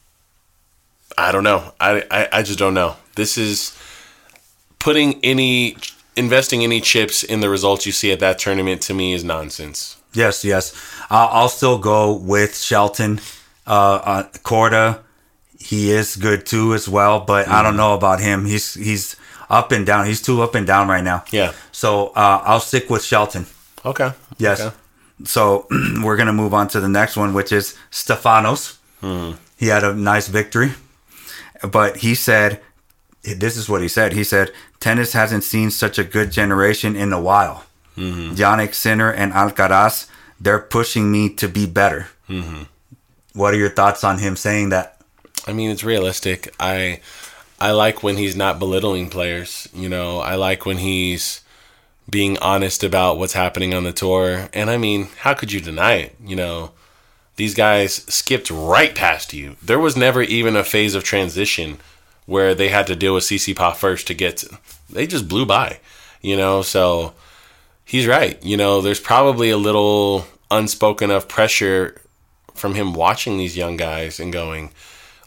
S1: I don't know. I, I, I just don't know. This is putting any, investing any chips in the results you see at that tournament to me is nonsense.
S2: Yes, yes. Uh, I'll still go with Shelton. Uh, uh, Korda, he is good too as well, but mm. I don't know about him. He's he's up and down. He's too up and down right now.
S1: Yeah.
S2: So uh, I'll stick with Shelton.
S1: Okay.
S2: Yes.
S1: Okay.
S2: So we're going to move on to the next one, which is Stefanos. Hmm. He had a nice victory. But he said, this is what he said. He said, tennis hasn't seen such a good generation in a while. Mm-hmm. Jannik Sinner and Alcaraz, they're pushing me to be better. Mm-hmm. What are your thoughts on him saying that?
S1: I mean, it's realistic. I I like when he's not belittling players. You know, I like when he's being honest about what's happening on the tour. And I mean, how could you deny it? You know, these guys skipped right past you. There was never even a phase of transition where they had to deal with Tsitsipas first to get to, they just blew by, you know? So he's right. You know, there's probably a little unspoken of pressure from him watching these young guys and going,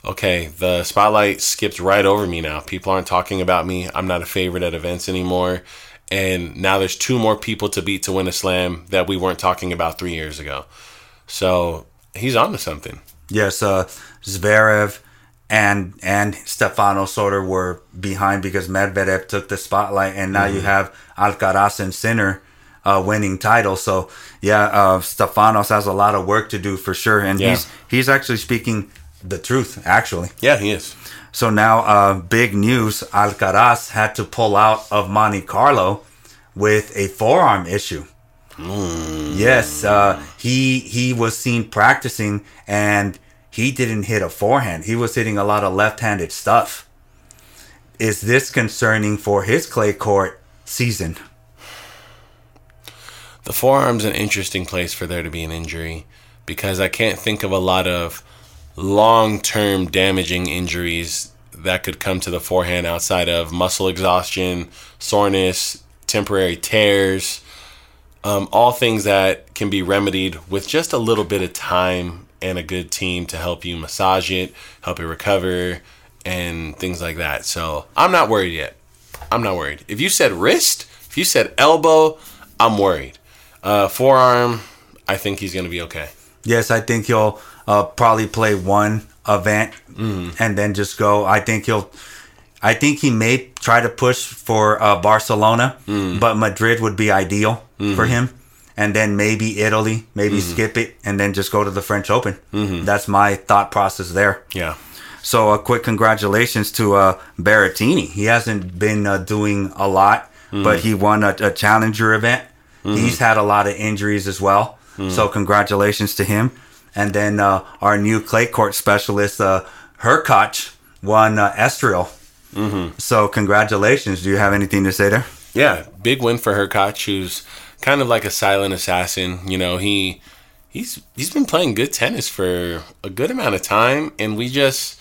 S1: okay, the spotlight skipped right over me now. People aren't talking about me. I'm not a favorite at events anymore. And now there's two more people to beat to win a slam that we weren't talking about three years ago. So he's on to something.
S2: Yes, uh, Zverev and and Stefano sort of were behind because Medvedev took the spotlight, and now mm-hmm. you have Alcaraz and Sinner uh, winning titles. So yeah, uh, Stefanos has a lot of work to do for sure, and yeah. he's he's actually speaking the truth. Actually,
S1: yeah, he is.
S2: So now, uh, big news: Alcaraz had to pull out of Monte Carlo with a forearm issue. Mm. Yes, uh, he he was seen practicing, and he didn't hit a forehand. He was hitting a lot of left-handed stuff. Is this concerning for his clay court season?
S1: The forearm's an interesting place for there to be an injury, because I can't think of a lot of long-term damaging injuries that could come to the forehand outside of muscle exhaustion, soreness, temporary tears, um, all things that can be remedied with just a little bit of time and a good team to help you massage it, help it recover, and things like that. So I'm not worried yet. I'm not worried. If you said wrist, if you said elbow, I'm worried. Uh, forearm, I think he's going to be okay.
S2: Yes, I think he'll uh, probably play one event mm-hmm. and then just go. I think he'll. I think he may try to push for uh, Barcelona, mm-hmm. but Madrid would be ideal mm-hmm. for him. And then maybe Italy, maybe mm-hmm. skip it, and then just go to the French Open. Mm-hmm. That's my thought process there.
S1: Yeah.
S2: So a quick congratulations to uh, Berrettini. He hasn't been uh, doing a lot, mm-hmm. but he won a, a challenger event. Mm-hmm. He's had a lot of injuries as well. Mm-hmm. So congratulations to him. And then uh, our new clay court specialist, uh, Hurkacz, won uh, Estoril. Mm-hmm. So congratulations. Do you have anything to say there?
S1: Yeah, big win for Hurkacz, who's kind of like a silent assassin. You know, he he's he's been playing good tennis for a good amount of time, and we just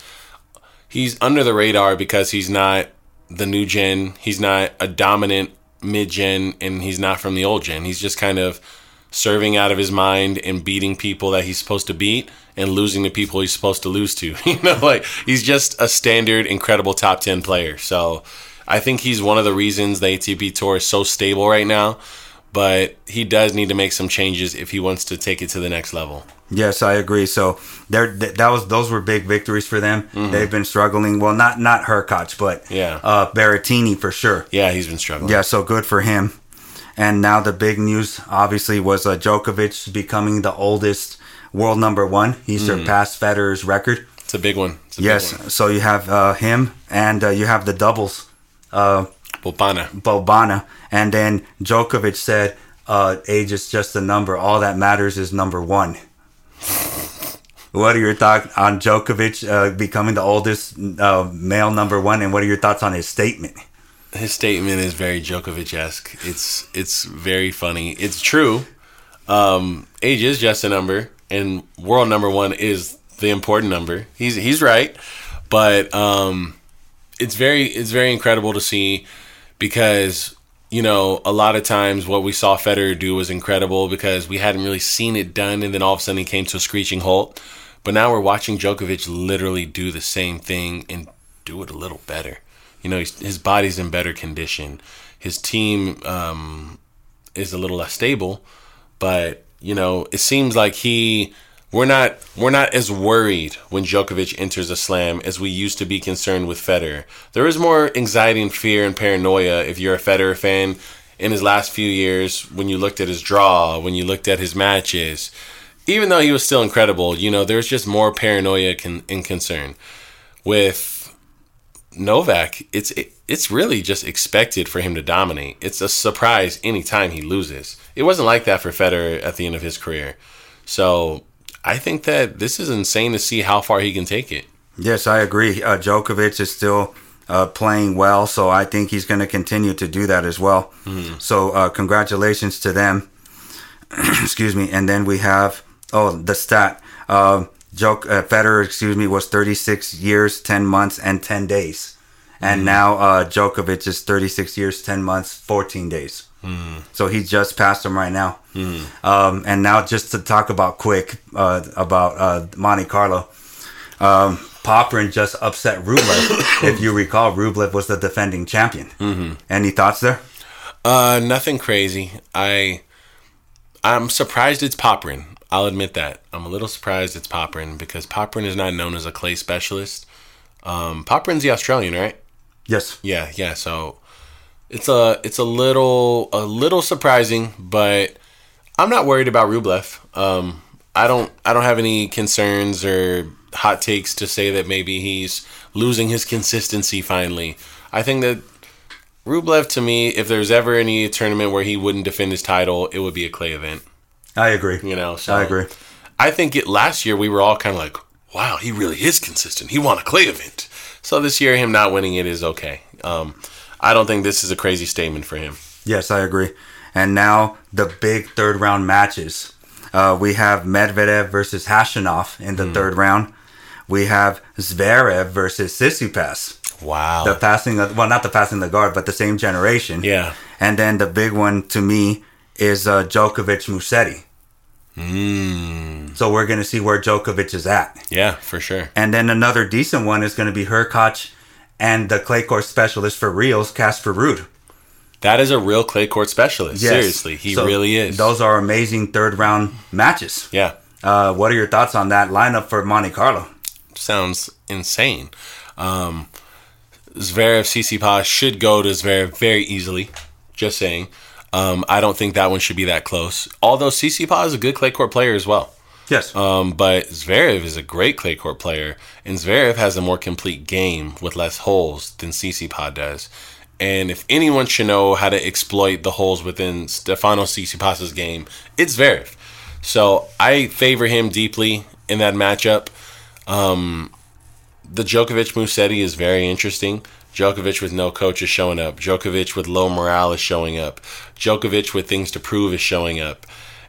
S1: he's under the radar because he's not the new gen. He's not a dominant mid gen, and he's not from the old gen. He's just kind of serving out of his mind and beating people that he's supposed to beat and losing to people he's supposed to lose to. You know, like he's just a standard, incredible top ten player. So I think he's one of the reasons the A T P Tour is so stable right now. But he does need to make some changes if he wants to take it to the next level.
S2: Yes, I agree. So there, that was those were big victories for them. Mm-hmm. They've been struggling. Well, not not Hurkacz, but
S1: yeah,
S2: uh, Berrettini for sure.
S1: Yeah, he's been struggling.
S2: Yeah, so good for him. And now the big news, obviously, was uh, Djokovic becoming the oldest world number one. He mm-hmm. surpassed Federer's record.
S1: It's a big one. It's a
S2: yes.
S1: Big one.
S2: So you have uh, him, and uh, you have the doubles. Uh,
S1: Bobana.
S2: Bobana. And then Djokovic said, uh, age is just a number. All that matters is number one. What are your thoughts on Djokovic uh, becoming the oldest uh, male number one? And what are your thoughts on his statement?
S1: His statement is very Djokovic-esque. It's it's very funny. It's true. Um, age is just a number, and world number one is the important number. He's he's right, but um, it's very it's very incredible to see because you know a lot of times what we saw Federer do was incredible because we hadn't really seen it done, and then all of a sudden he came to a screeching halt. But now we're watching Djokovic literally do the same thing and do it a little better. You know, he's, his body's in better condition. His team um, is a little less stable, but you know, it seems like he we're not we're not as worried when Djokovic enters a slam as we used to be concerned with Federer. There is more anxiety and fear and paranoia if you're a Federer fan in his last few years when you looked at his draw, when you looked at his matches. Even though he was still incredible, you know, there's just more paranoia con- and concern. With Novak, it's it, it's really just expected for him to dominate. It's a surprise anytime he loses. It wasn't like that for Federer at the end of his career. So I think that this is insane to see how far he can take it.
S2: Yes, I agree. Uh, Djokovic is still uh, playing well, so I think he's going to continue to do that as well. Mm. So uh, congratulations to them. Excuse me. And then we have, oh, the stat. Uh, Jok- uh, Federer, excuse me, was thirty-six years, ten months, and ten days. And mm. now uh, Djokovic is thirty-six years, ten months, fourteen days. Mm. So he just passed him right now. Mm. Um, and now just to talk about quick, uh, about uh, Monte Carlo. Um, Popyrin just upset Rublev. If you recall, Rublev was the defending champion. Mm-hmm. Any thoughts there?
S1: Uh, nothing crazy. I, I'm surprised it's Popyrin. I'll admit that. I'm a little surprised it's Popyrin because Popyrin is not known as a clay specialist. Um, Popyrin's the Australian, right?
S2: Yes.
S1: Yeah, yeah. So it's a it's a little a little surprising, but I'm not worried about Rublev. Um, I don't I don't have any concerns or hot takes to say that maybe he's losing his consistency finally. I think that Rublev, to me, if there's ever any tournament where he wouldn't defend his title, it would be a clay event.
S2: I agree.
S1: You know, so
S2: I agree.
S1: I think it last year we were all kind of like, wow, he really is consistent. He won a clay event. So this year, him not winning it is okay. Um, I don't think this is a crazy statement for him.
S2: Yes, I agree. And now the big third round matches. Uh, we have Medvedev versus Khachanov in the mm. third round. We have Zverev versus Tsitsipas.
S1: Wow.
S2: The passing of, well, not the passing of the guard, but the same generation.
S1: Yeah.
S2: And then the big one to me is uh, Djokovic Musetti.
S1: Mm.
S2: So we're going to see where Djokovic is at.
S1: Yeah, for sure.
S2: And then another decent one is going to be Hurkacz and the clay court specialist for reals, Casper Ruud.
S1: That is a real clay court specialist.
S2: Yes.
S1: Seriously, he
S2: so
S1: really is.
S2: Those are amazing third round matches.
S1: Yeah.
S2: Uh, what are your thoughts on that lineup for Monte Carlo?
S1: Sounds insane. Um, Zverev Tsitsipas should go to Zverev very easily. Just saying. Um, I don't think that one should be that close. Although Tsitsipas is a good clay court player as well.
S2: Yes.
S1: Um, but Zverev is a great clay court player, and Zverev has a more complete game with less holes than Tsitsipas does. And if anyone should know how to exploit the holes within Stefanos Tsitsipas's game, it's Zverev. So I favor him deeply in that matchup. Um, the Djokovic Musetti is very interesting. Djokovic with no coach is showing up. Djokovic with low morale is showing up. Djokovic with things to prove is showing up.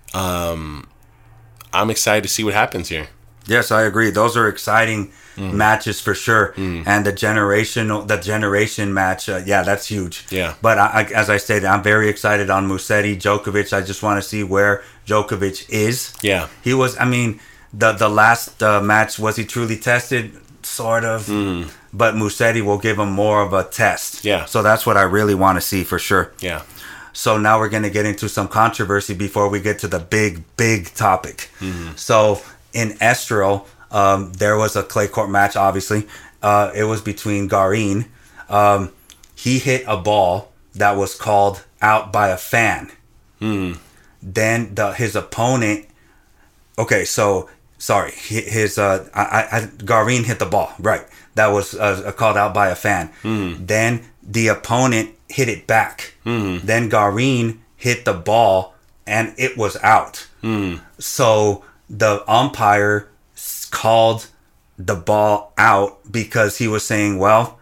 S1: Um, I'm excited to see what happens here.
S2: Yes, I agree. Those are exciting mm. matches for sure. Mm. And the generational, the generation match, uh, yeah, that's huge.
S1: Yeah.
S2: But I, I, as I stated, I'm very excited on Musetti, Djokovic. I just want to see where Djokovic is.
S1: Yeah.
S2: He was, I mean, the the last uh, match, was he truly tested? Sort of. Mm. But Musetti will give him more of a test.
S1: Yeah.
S2: So that's what I really want to see for sure.
S1: Yeah.
S2: So now we're going to get into some controversy before we get to the big, big topic. Mm-hmm. So in Estoril, um, there was a clay court match, obviously. Uh, it was between Garin. Um, he hit a ball that was called out by a fan. Mm. Then the, his opponent... Okay, so... Sorry, his uh, I, I, Garin hit the ball, right. That was uh, called out by a fan. Mm. Then the opponent hit it back. Mm. Then Garin hit the ball, and it was out. Mm. So the umpire called the ball out because he was saying, well,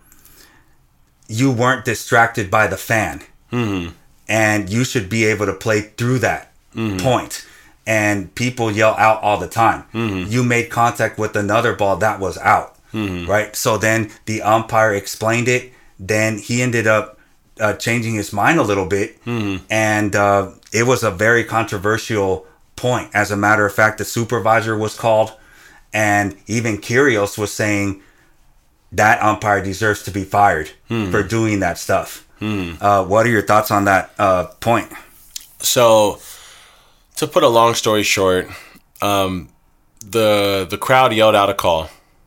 S2: you weren't distracted by the fan. Mm. And you should be able to play through that mm. point. And people yell out all the time. Mm-hmm. You made contact with another ball that was out, mm-hmm. right? So then the umpire explained it. Then he ended up uh, changing his mind a little bit. Mm-hmm. And uh, it was a very controversial point. As a matter of fact, the supervisor was called. And even Kyrgios was saying that umpire deserves to be fired mm-hmm. for doing that stuff. Mm-hmm. Uh, what are your thoughts on that uh, point?
S1: So... To put a long story short, um, the the crowd yelled out a call.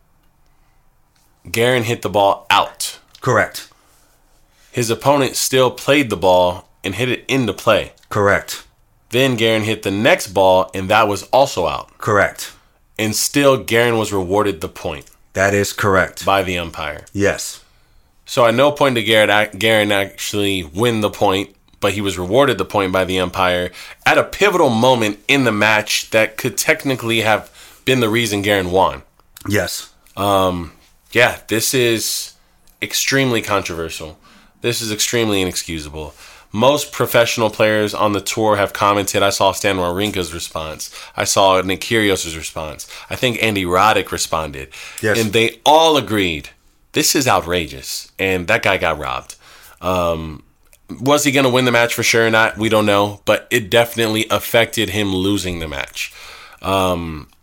S1: Garin hit the ball out.
S2: Correct.
S1: His opponent still played the ball and hit it into play.
S2: Correct.
S1: Then Garin hit the next ball, and that was also out.
S2: Correct.
S1: And still, Garin was rewarded the point.
S2: That is correct.
S1: By the umpire.
S2: Yes.
S1: So at no point did Garin actually win the point, but he was rewarded the point by the umpire at a pivotal moment in the match that could technically have been the reason Garin won.
S2: Yes.
S1: Um, yeah, this is extremely controversial. This is extremely inexcusable. Most professional players on the tour have commented. I saw Stan Wawrinka's response. I saw Nick Kyrgios' response. I think Andy Roddick responded.
S2: Yes.
S1: And they all agreed, this is outrageous. And that guy got robbed. Um... Was he going to win the match for sure or not? We don't know, but it definitely affected him losing the match. Um,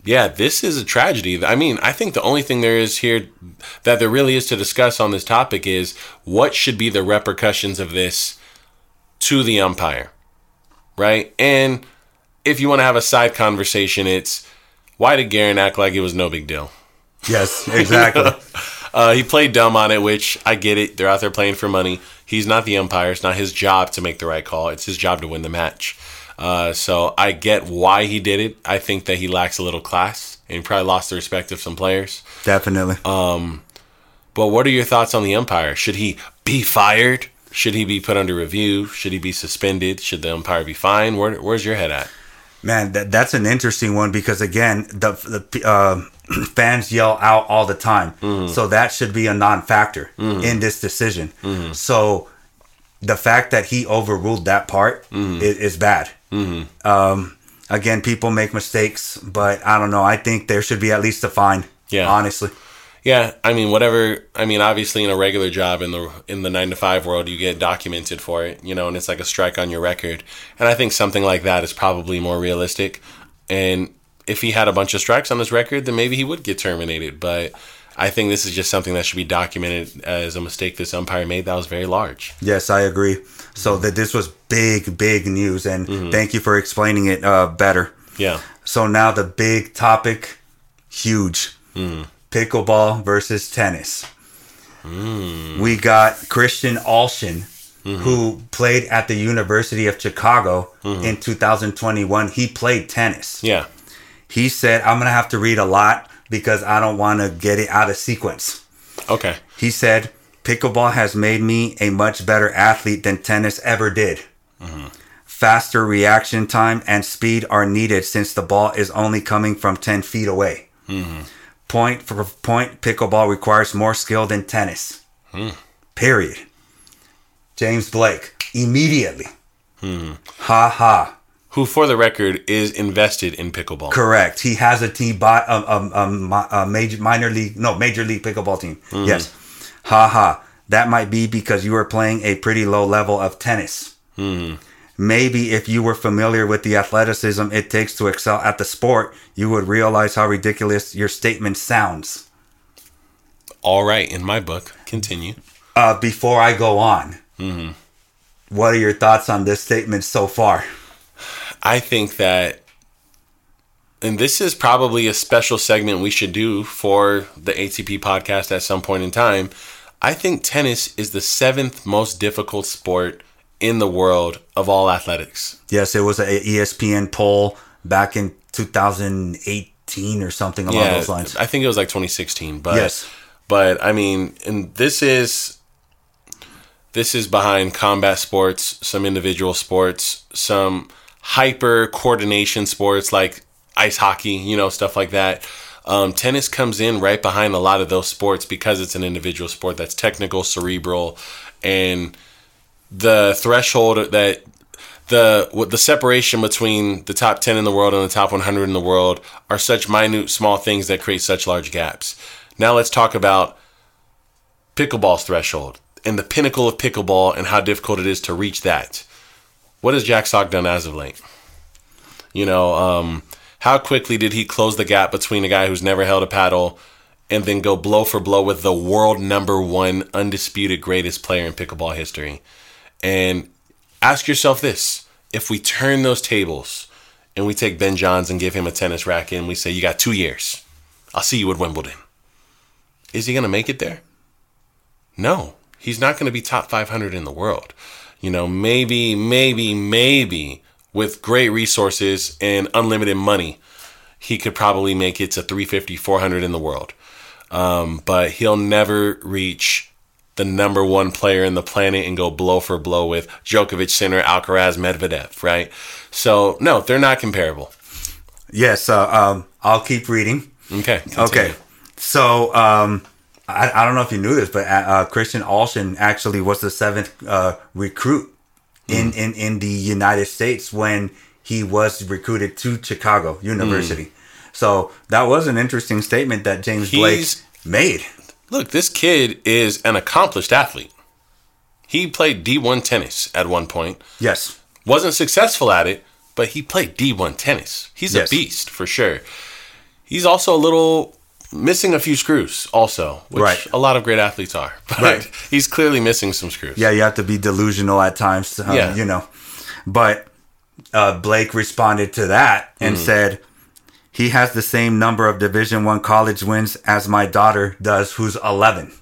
S1: Yeah, this is a tragedy. I mean, I think the only thing there is here that there really is to discuss on this topic is what should be the repercussions of this to the umpire, right? And if you want to have a side conversation, it's why did Guerin act like it was no big deal?
S2: Yes, exactly.
S1: You know? uh, he played dumb on it, which I get it. They're out there playing for money. He's not the umpire. It's not his job to make the right call. It's his job to win the match. Uh, so I get why he did it. I think that he lacks a little class and he probably lost the respect of some players.
S2: Definitely.
S1: Um, but what are your thoughts on the umpire? Should he be fired? Should he be put under review? Should he be suspended? Should the umpire be fined? Where, where's your head at?
S2: Man, that, that's an interesting one because, again, the, the uh, fans yell out all the time. Mm-hmm. So that should be a non-factor mm-hmm. in this decision. Mm-hmm. So the fact that he overruled that part mm-hmm. is, is bad. Mm-hmm. Um, again, people make mistakes, but I don't know. I think there should be at least a fine. Yeah, honestly.
S1: Yeah, I mean, whatever. I mean, obviously, in a regular job in the in the nine to five world, you get documented for it, you know, and it's like a strike on your record. And I think something like that is probably more realistic. And if he had a bunch of strikes on his record, then maybe he would get terminated. But I think this is just something that should be documented as a mistake this umpire made that was very large.
S2: Yes, I agree. So that this was big, big news, and mm-hmm. thank you for explaining it uh, better.
S1: Yeah.
S2: So now the big topic, huge. Mm. Pickleball versus tennis. Mm. We got Christian Alston, mm-hmm. who played at the University of Chicago mm-hmm. in two thousand twenty-one. He played tennis.
S1: Yeah.
S2: He said, I'm going to have to read a lot because I don't want to get it out of sequence.
S1: Okay.
S2: He said, pickleball has made me a much better athlete than tennis ever did. Mm-hmm. Faster reaction time and speed are needed since the ball is only coming from ten feet away. Mm-hmm. Point for point, pickleball requires more skill than tennis. Hmm. Period. James Blake, immediately. Hmm. Ha ha.
S1: Who, for the record, is invested in pickleball.
S2: Correct. He has a team, bot, a, a, a, a major, minor league, no, major league pickleball team. Mm-hmm. Yes. Ha ha. That might be because you are playing a pretty low level of tennis. Hmm. Maybe if you were familiar with the athleticism it takes to excel at the sport, you would realize how ridiculous your statement sounds.
S1: All right, in my book. Continue.
S2: Uh, before I go on, mm-hmm. what are your thoughts on this statement so far?
S1: I think that, and this is probably a special segment we should do for the A T P podcast at some point in time. I think tennis is the seventh most difficult sport in the world of all athletics.
S2: Yes, it was an E S P N poll back in two thousand eighteen or something along
S1: yeah,
S2: those lines.
S1: I think it was like twenty sixteen. But,
S2: yes.
S1: But, I mean, and this is this is behind combat sports, some individual sports, some hyper coordination sports like ice hockey, you know, stuff like that. Um, tennis comes in right behind a lot of those sports because it's an individual sport that's technical, cerebral, and the threshold that the the separation between the top ten in the world and the top one hundred in the world are such minute, small things that create such large gaps. Now let's talk about pickleball's threshold and the pinnacle of pickleball and how difficult it is to reach that. What has Jack Sock done as of late? You know, um, how quickly did he close the gap between a guy who's never held a paddle and then go blow for blow with the world number one undisputed greatest player in pickleball history? And ask yourself this. If we turn those tables and we take Ben Johns and give him a tennis racket and we say, you got two years. I'll see you at Wimbledon. Is he going to make it there? No. He's not going to be top five hundred in the world. You know, maybe, maybe, maybe with great resources and unlimited money, he could probably make it to three fifty, four hundred in the world. Um, but he'll never reach the number one player in the planet and go blow for blow with Djokovic, Sinner, Alcaraz, Medvedev, right? So, no, they're not comparable.
S2: Yes, uh, um, I'll keep reading.
S1: Okay. Continue.
S2: Okay. So, um, I, I don't know if you knew this, but uh, Christian Alston actually was the seventh uh, recruit in, mm. in, in the United States when he was recruited to Chicago University. Mm. So, that was an interesting statement that James He's, Blake made.
S1: Look, this kid is an accomplished athlete. He played D one tennis at one point.
S2: Yes.
S1: Wasn't successful at it, but he played D one tennis. He's
S2: yes.
S1: a beast, for sure. he's also a little missing a few screws also, which
S2: Right.
S1: a lot of great athletes are. But
S2: Right.
S1: he's clearly missing some screws.
S2: Yeah, you have to be delusional at times, um,
S1: Yeah.
S2: you know. But uh, Blake responded to that and said, he has the same number of Division One college wins as my daughter does, who's eleven.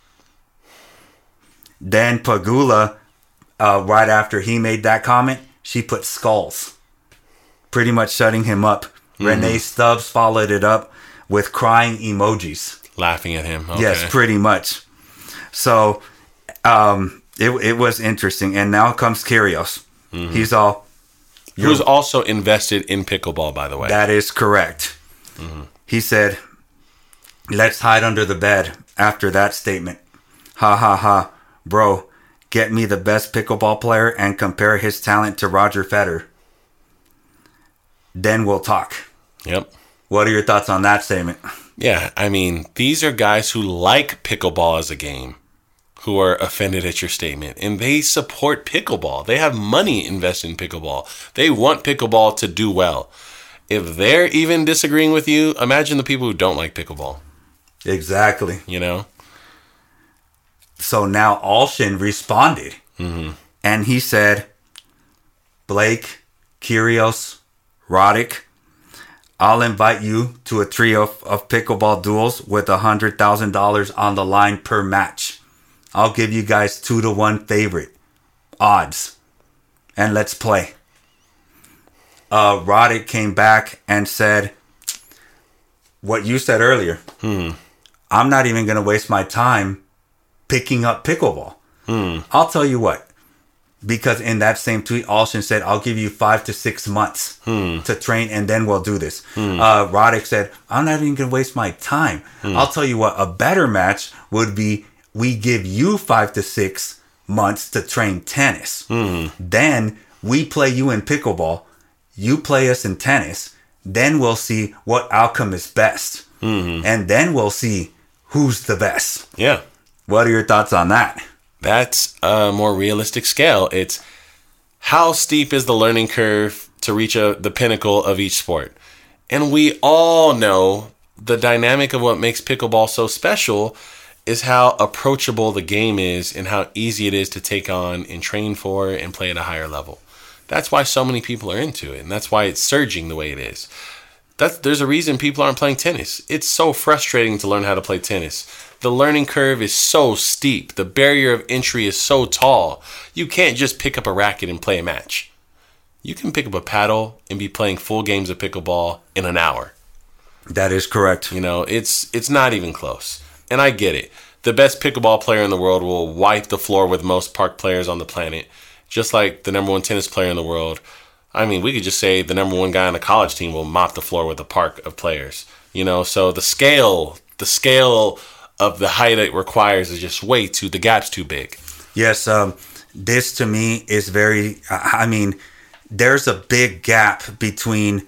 S2: Then Pagula, uh, right after he made that comment, she put skulls, pretty much shutting him up. Renee Stubbs followed it up with crying emojis.
S1: Laughing at him. Okay.
S2: Yes, pretty much. So um, it, it was interesting. And now comes Kyrgios. He's all...
S1: Who's also invested in pickleball, by the way.
S2: That is correct. He said, let's hide under the bed after that statement. Ha ha ha. Bro, get me the best pickleball player and compare his talent to Roger Federer. Then we'll talk.
S1: Yep.
S2: What are your thoughts on that statement?
S1: Yeah, I mean, these are guys who like pickleball as a game who are offended at your statement, and they support pickleball. They have money invested in pickleball. They want pickleball to do well. If they're even disagreeing with you, imagine the people who don't like pickleball.
S2: Exactly.
S1: You know?
S2: So now Alshin responded,
S1: Mm-hmm.
S2: and he said, Blake, Kyrgios, Roddick, I'll invite you to a trio of, of pickleball duels with one hundred thousand dollars on the line per match. I'll give you guys two to one favorite odds, and let's play. Uh, Roddick came back and said what you said earlier.
S1: Hmm.
S2: I'm not even going to waste my time picking up pickleball.
S1: Hmm.
S2: I'll tell you what. Because in that same tweet, Alshin said, I'll give you five to six months
S1: Hmm.
S2: to train and then we'll do this. Uh, Roddick said, I'm not even going to waste my time. I'll tell you what, a better match would be we give you five to six months to train tennis. Then we play you in pickleball. You play us in tennis. Then we'll see what outcome is best. And then we'll see who's the best.
S1: Yeah.
S2: What are your thoughts on that?
S1: That's a more realistic scale. It's how steep is the learning curve to reach a, the pinnacle of each sport. And we all know the dynamic of what makes pickleball so special is how approachable the game is and how easy it is to take on and train for and play at a higher level. That's why so many people are into it, and that's why it's surging the way it is. That's, there's a reason people aren't playing tennis. It's so frustrating to learn how to play tennis. The learning curve is so steep. The barrier of entry is so tall. You can't just pick up a racket and play a match. You can pick up a paddle and be playing full games of pickleball in an hour.
S2: That is correct.
S1: You know, it's it's not even close. And I get it. The best pickleball player in the world will wipe the floor with most park players on the planet. Just like the number one tennis player in the world. I mean, we could just say the number one guy on the college team will mop the floor with a park of players. You know, so the scale, the scale of the height it requires is just way too, the gap's too big.
S2: Yes, um, this to me is very, I mean, there's a big gap between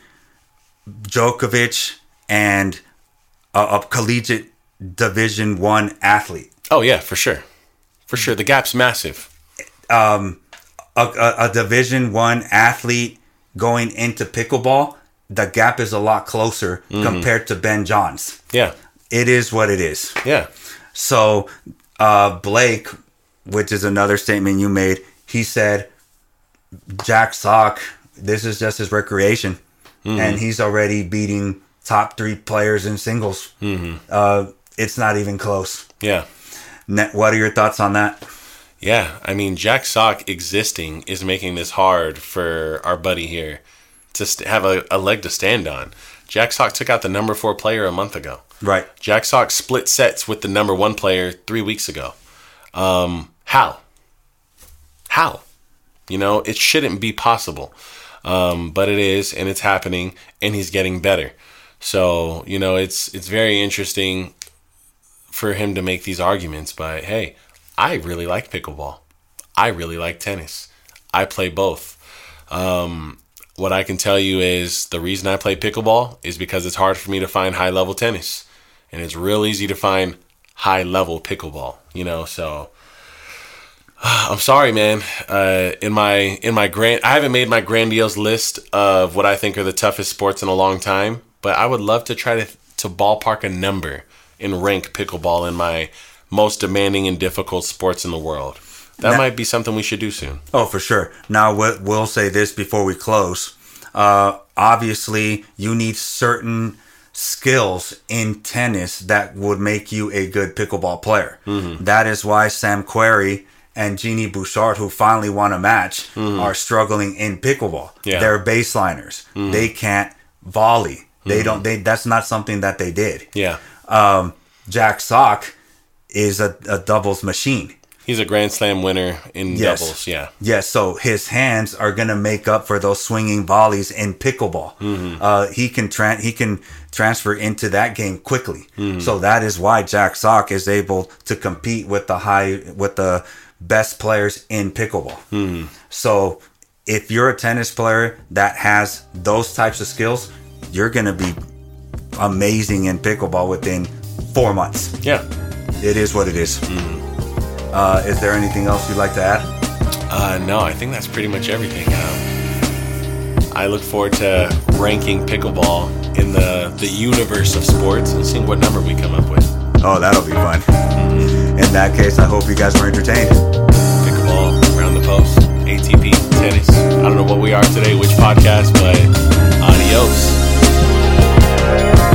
S2: Djokovic and a, a collegiate Division One athlete.
S1: Oh, yeah, for sure. For sure. The gap's massive.
S2: Um, a, a, a Division One athlete going into pickleball, the gap is a lot closer mm. compared to Ben Johns.
S1: Yeah.
S2: It is what it is.
S1: Yeah.
S2: So, uh, Blake, which is another statement you made, he said, Jack Sock, this is just his recreation. Mm-hmm. And he's already beating top three players in singles. Mm-hmm. Uh, it's not even close.
S1: Yeah.
S2: What are your thoughts on that?
S1: Yeah. I mean, Jack Sock existing is making this hard for our buddy here to st- have a, a leg to stand on. Jack Sock took out the number four player a month ago.
S2: Right.
S1: Jack Sock split sets with the number one player three weeks ago. Um, how? How? You know, it shouldn't be possible. Um, but it is, and it's happening, and he's getting better. So, you know, it's it's very interesting for him to make these arguments. But, hey, I really like pickleball. I really like tennis. I play both. Um, what I can tell you is the reason I play pickleball is because it's hard for me to find high-level tennis. And it's real easy to find high-level pickleball, you know, so... I'm sorry, man. Uh, in my in my grand, I haven't made my grandiose list of what I think are the toughest sports in a long time. but I would love to try to to ballpark a number and rank pickleball in my most demanding and difficult sports in the world. That now, might be something we should do soon.
S2: Oh, for sure. Now, we'll say this before we close. Uh, obviously, you need certain skills in tennis that would make you a good pickleball player. Mm-hmm. That is why Sam Querrey and Jeannie Bouchard, who finally won a match, mm-hmm. are struggling in pickleball. Yeah. They're baseliners. Mm-hmm. They can't volley. They mm-hmm. don't. They that's not something that they did.
S1: Yeah.
S2: Um, Jack Sock is a, a doubles machine.
S1: He's a Grand Slam winner in
S2: yes.
S1: doubles, yeah.
S2: Yes, so his hands are going to make up for those swinging volleys in pickleball. Mm-hmm. Uh, he can tra- he can transfer into that game quickly. Mm-hmm. So that is why Jack Sock is able to compete with the high with the best players in pickleball. Mm-hmm. So if you're a tennis player that has those types of skills, you're going to be amazing in pickleball within four months.
S1: Yeah.
S2: It is what it is. Mm-hmm. Uh, is there anything else you'd like to add?
S1: Uh, no, I think that's pretty much everything. Um, I look forward to ranking pickleball in the, the universe of sports and seeing what number we come up with.
S2: Oh, that'll be fun. Mm-hmm. In that case, I hope you guys were entertained.
S1: Pickleball, around the post, A T P, tennis. I don't know what we are today, which podcast, but adios.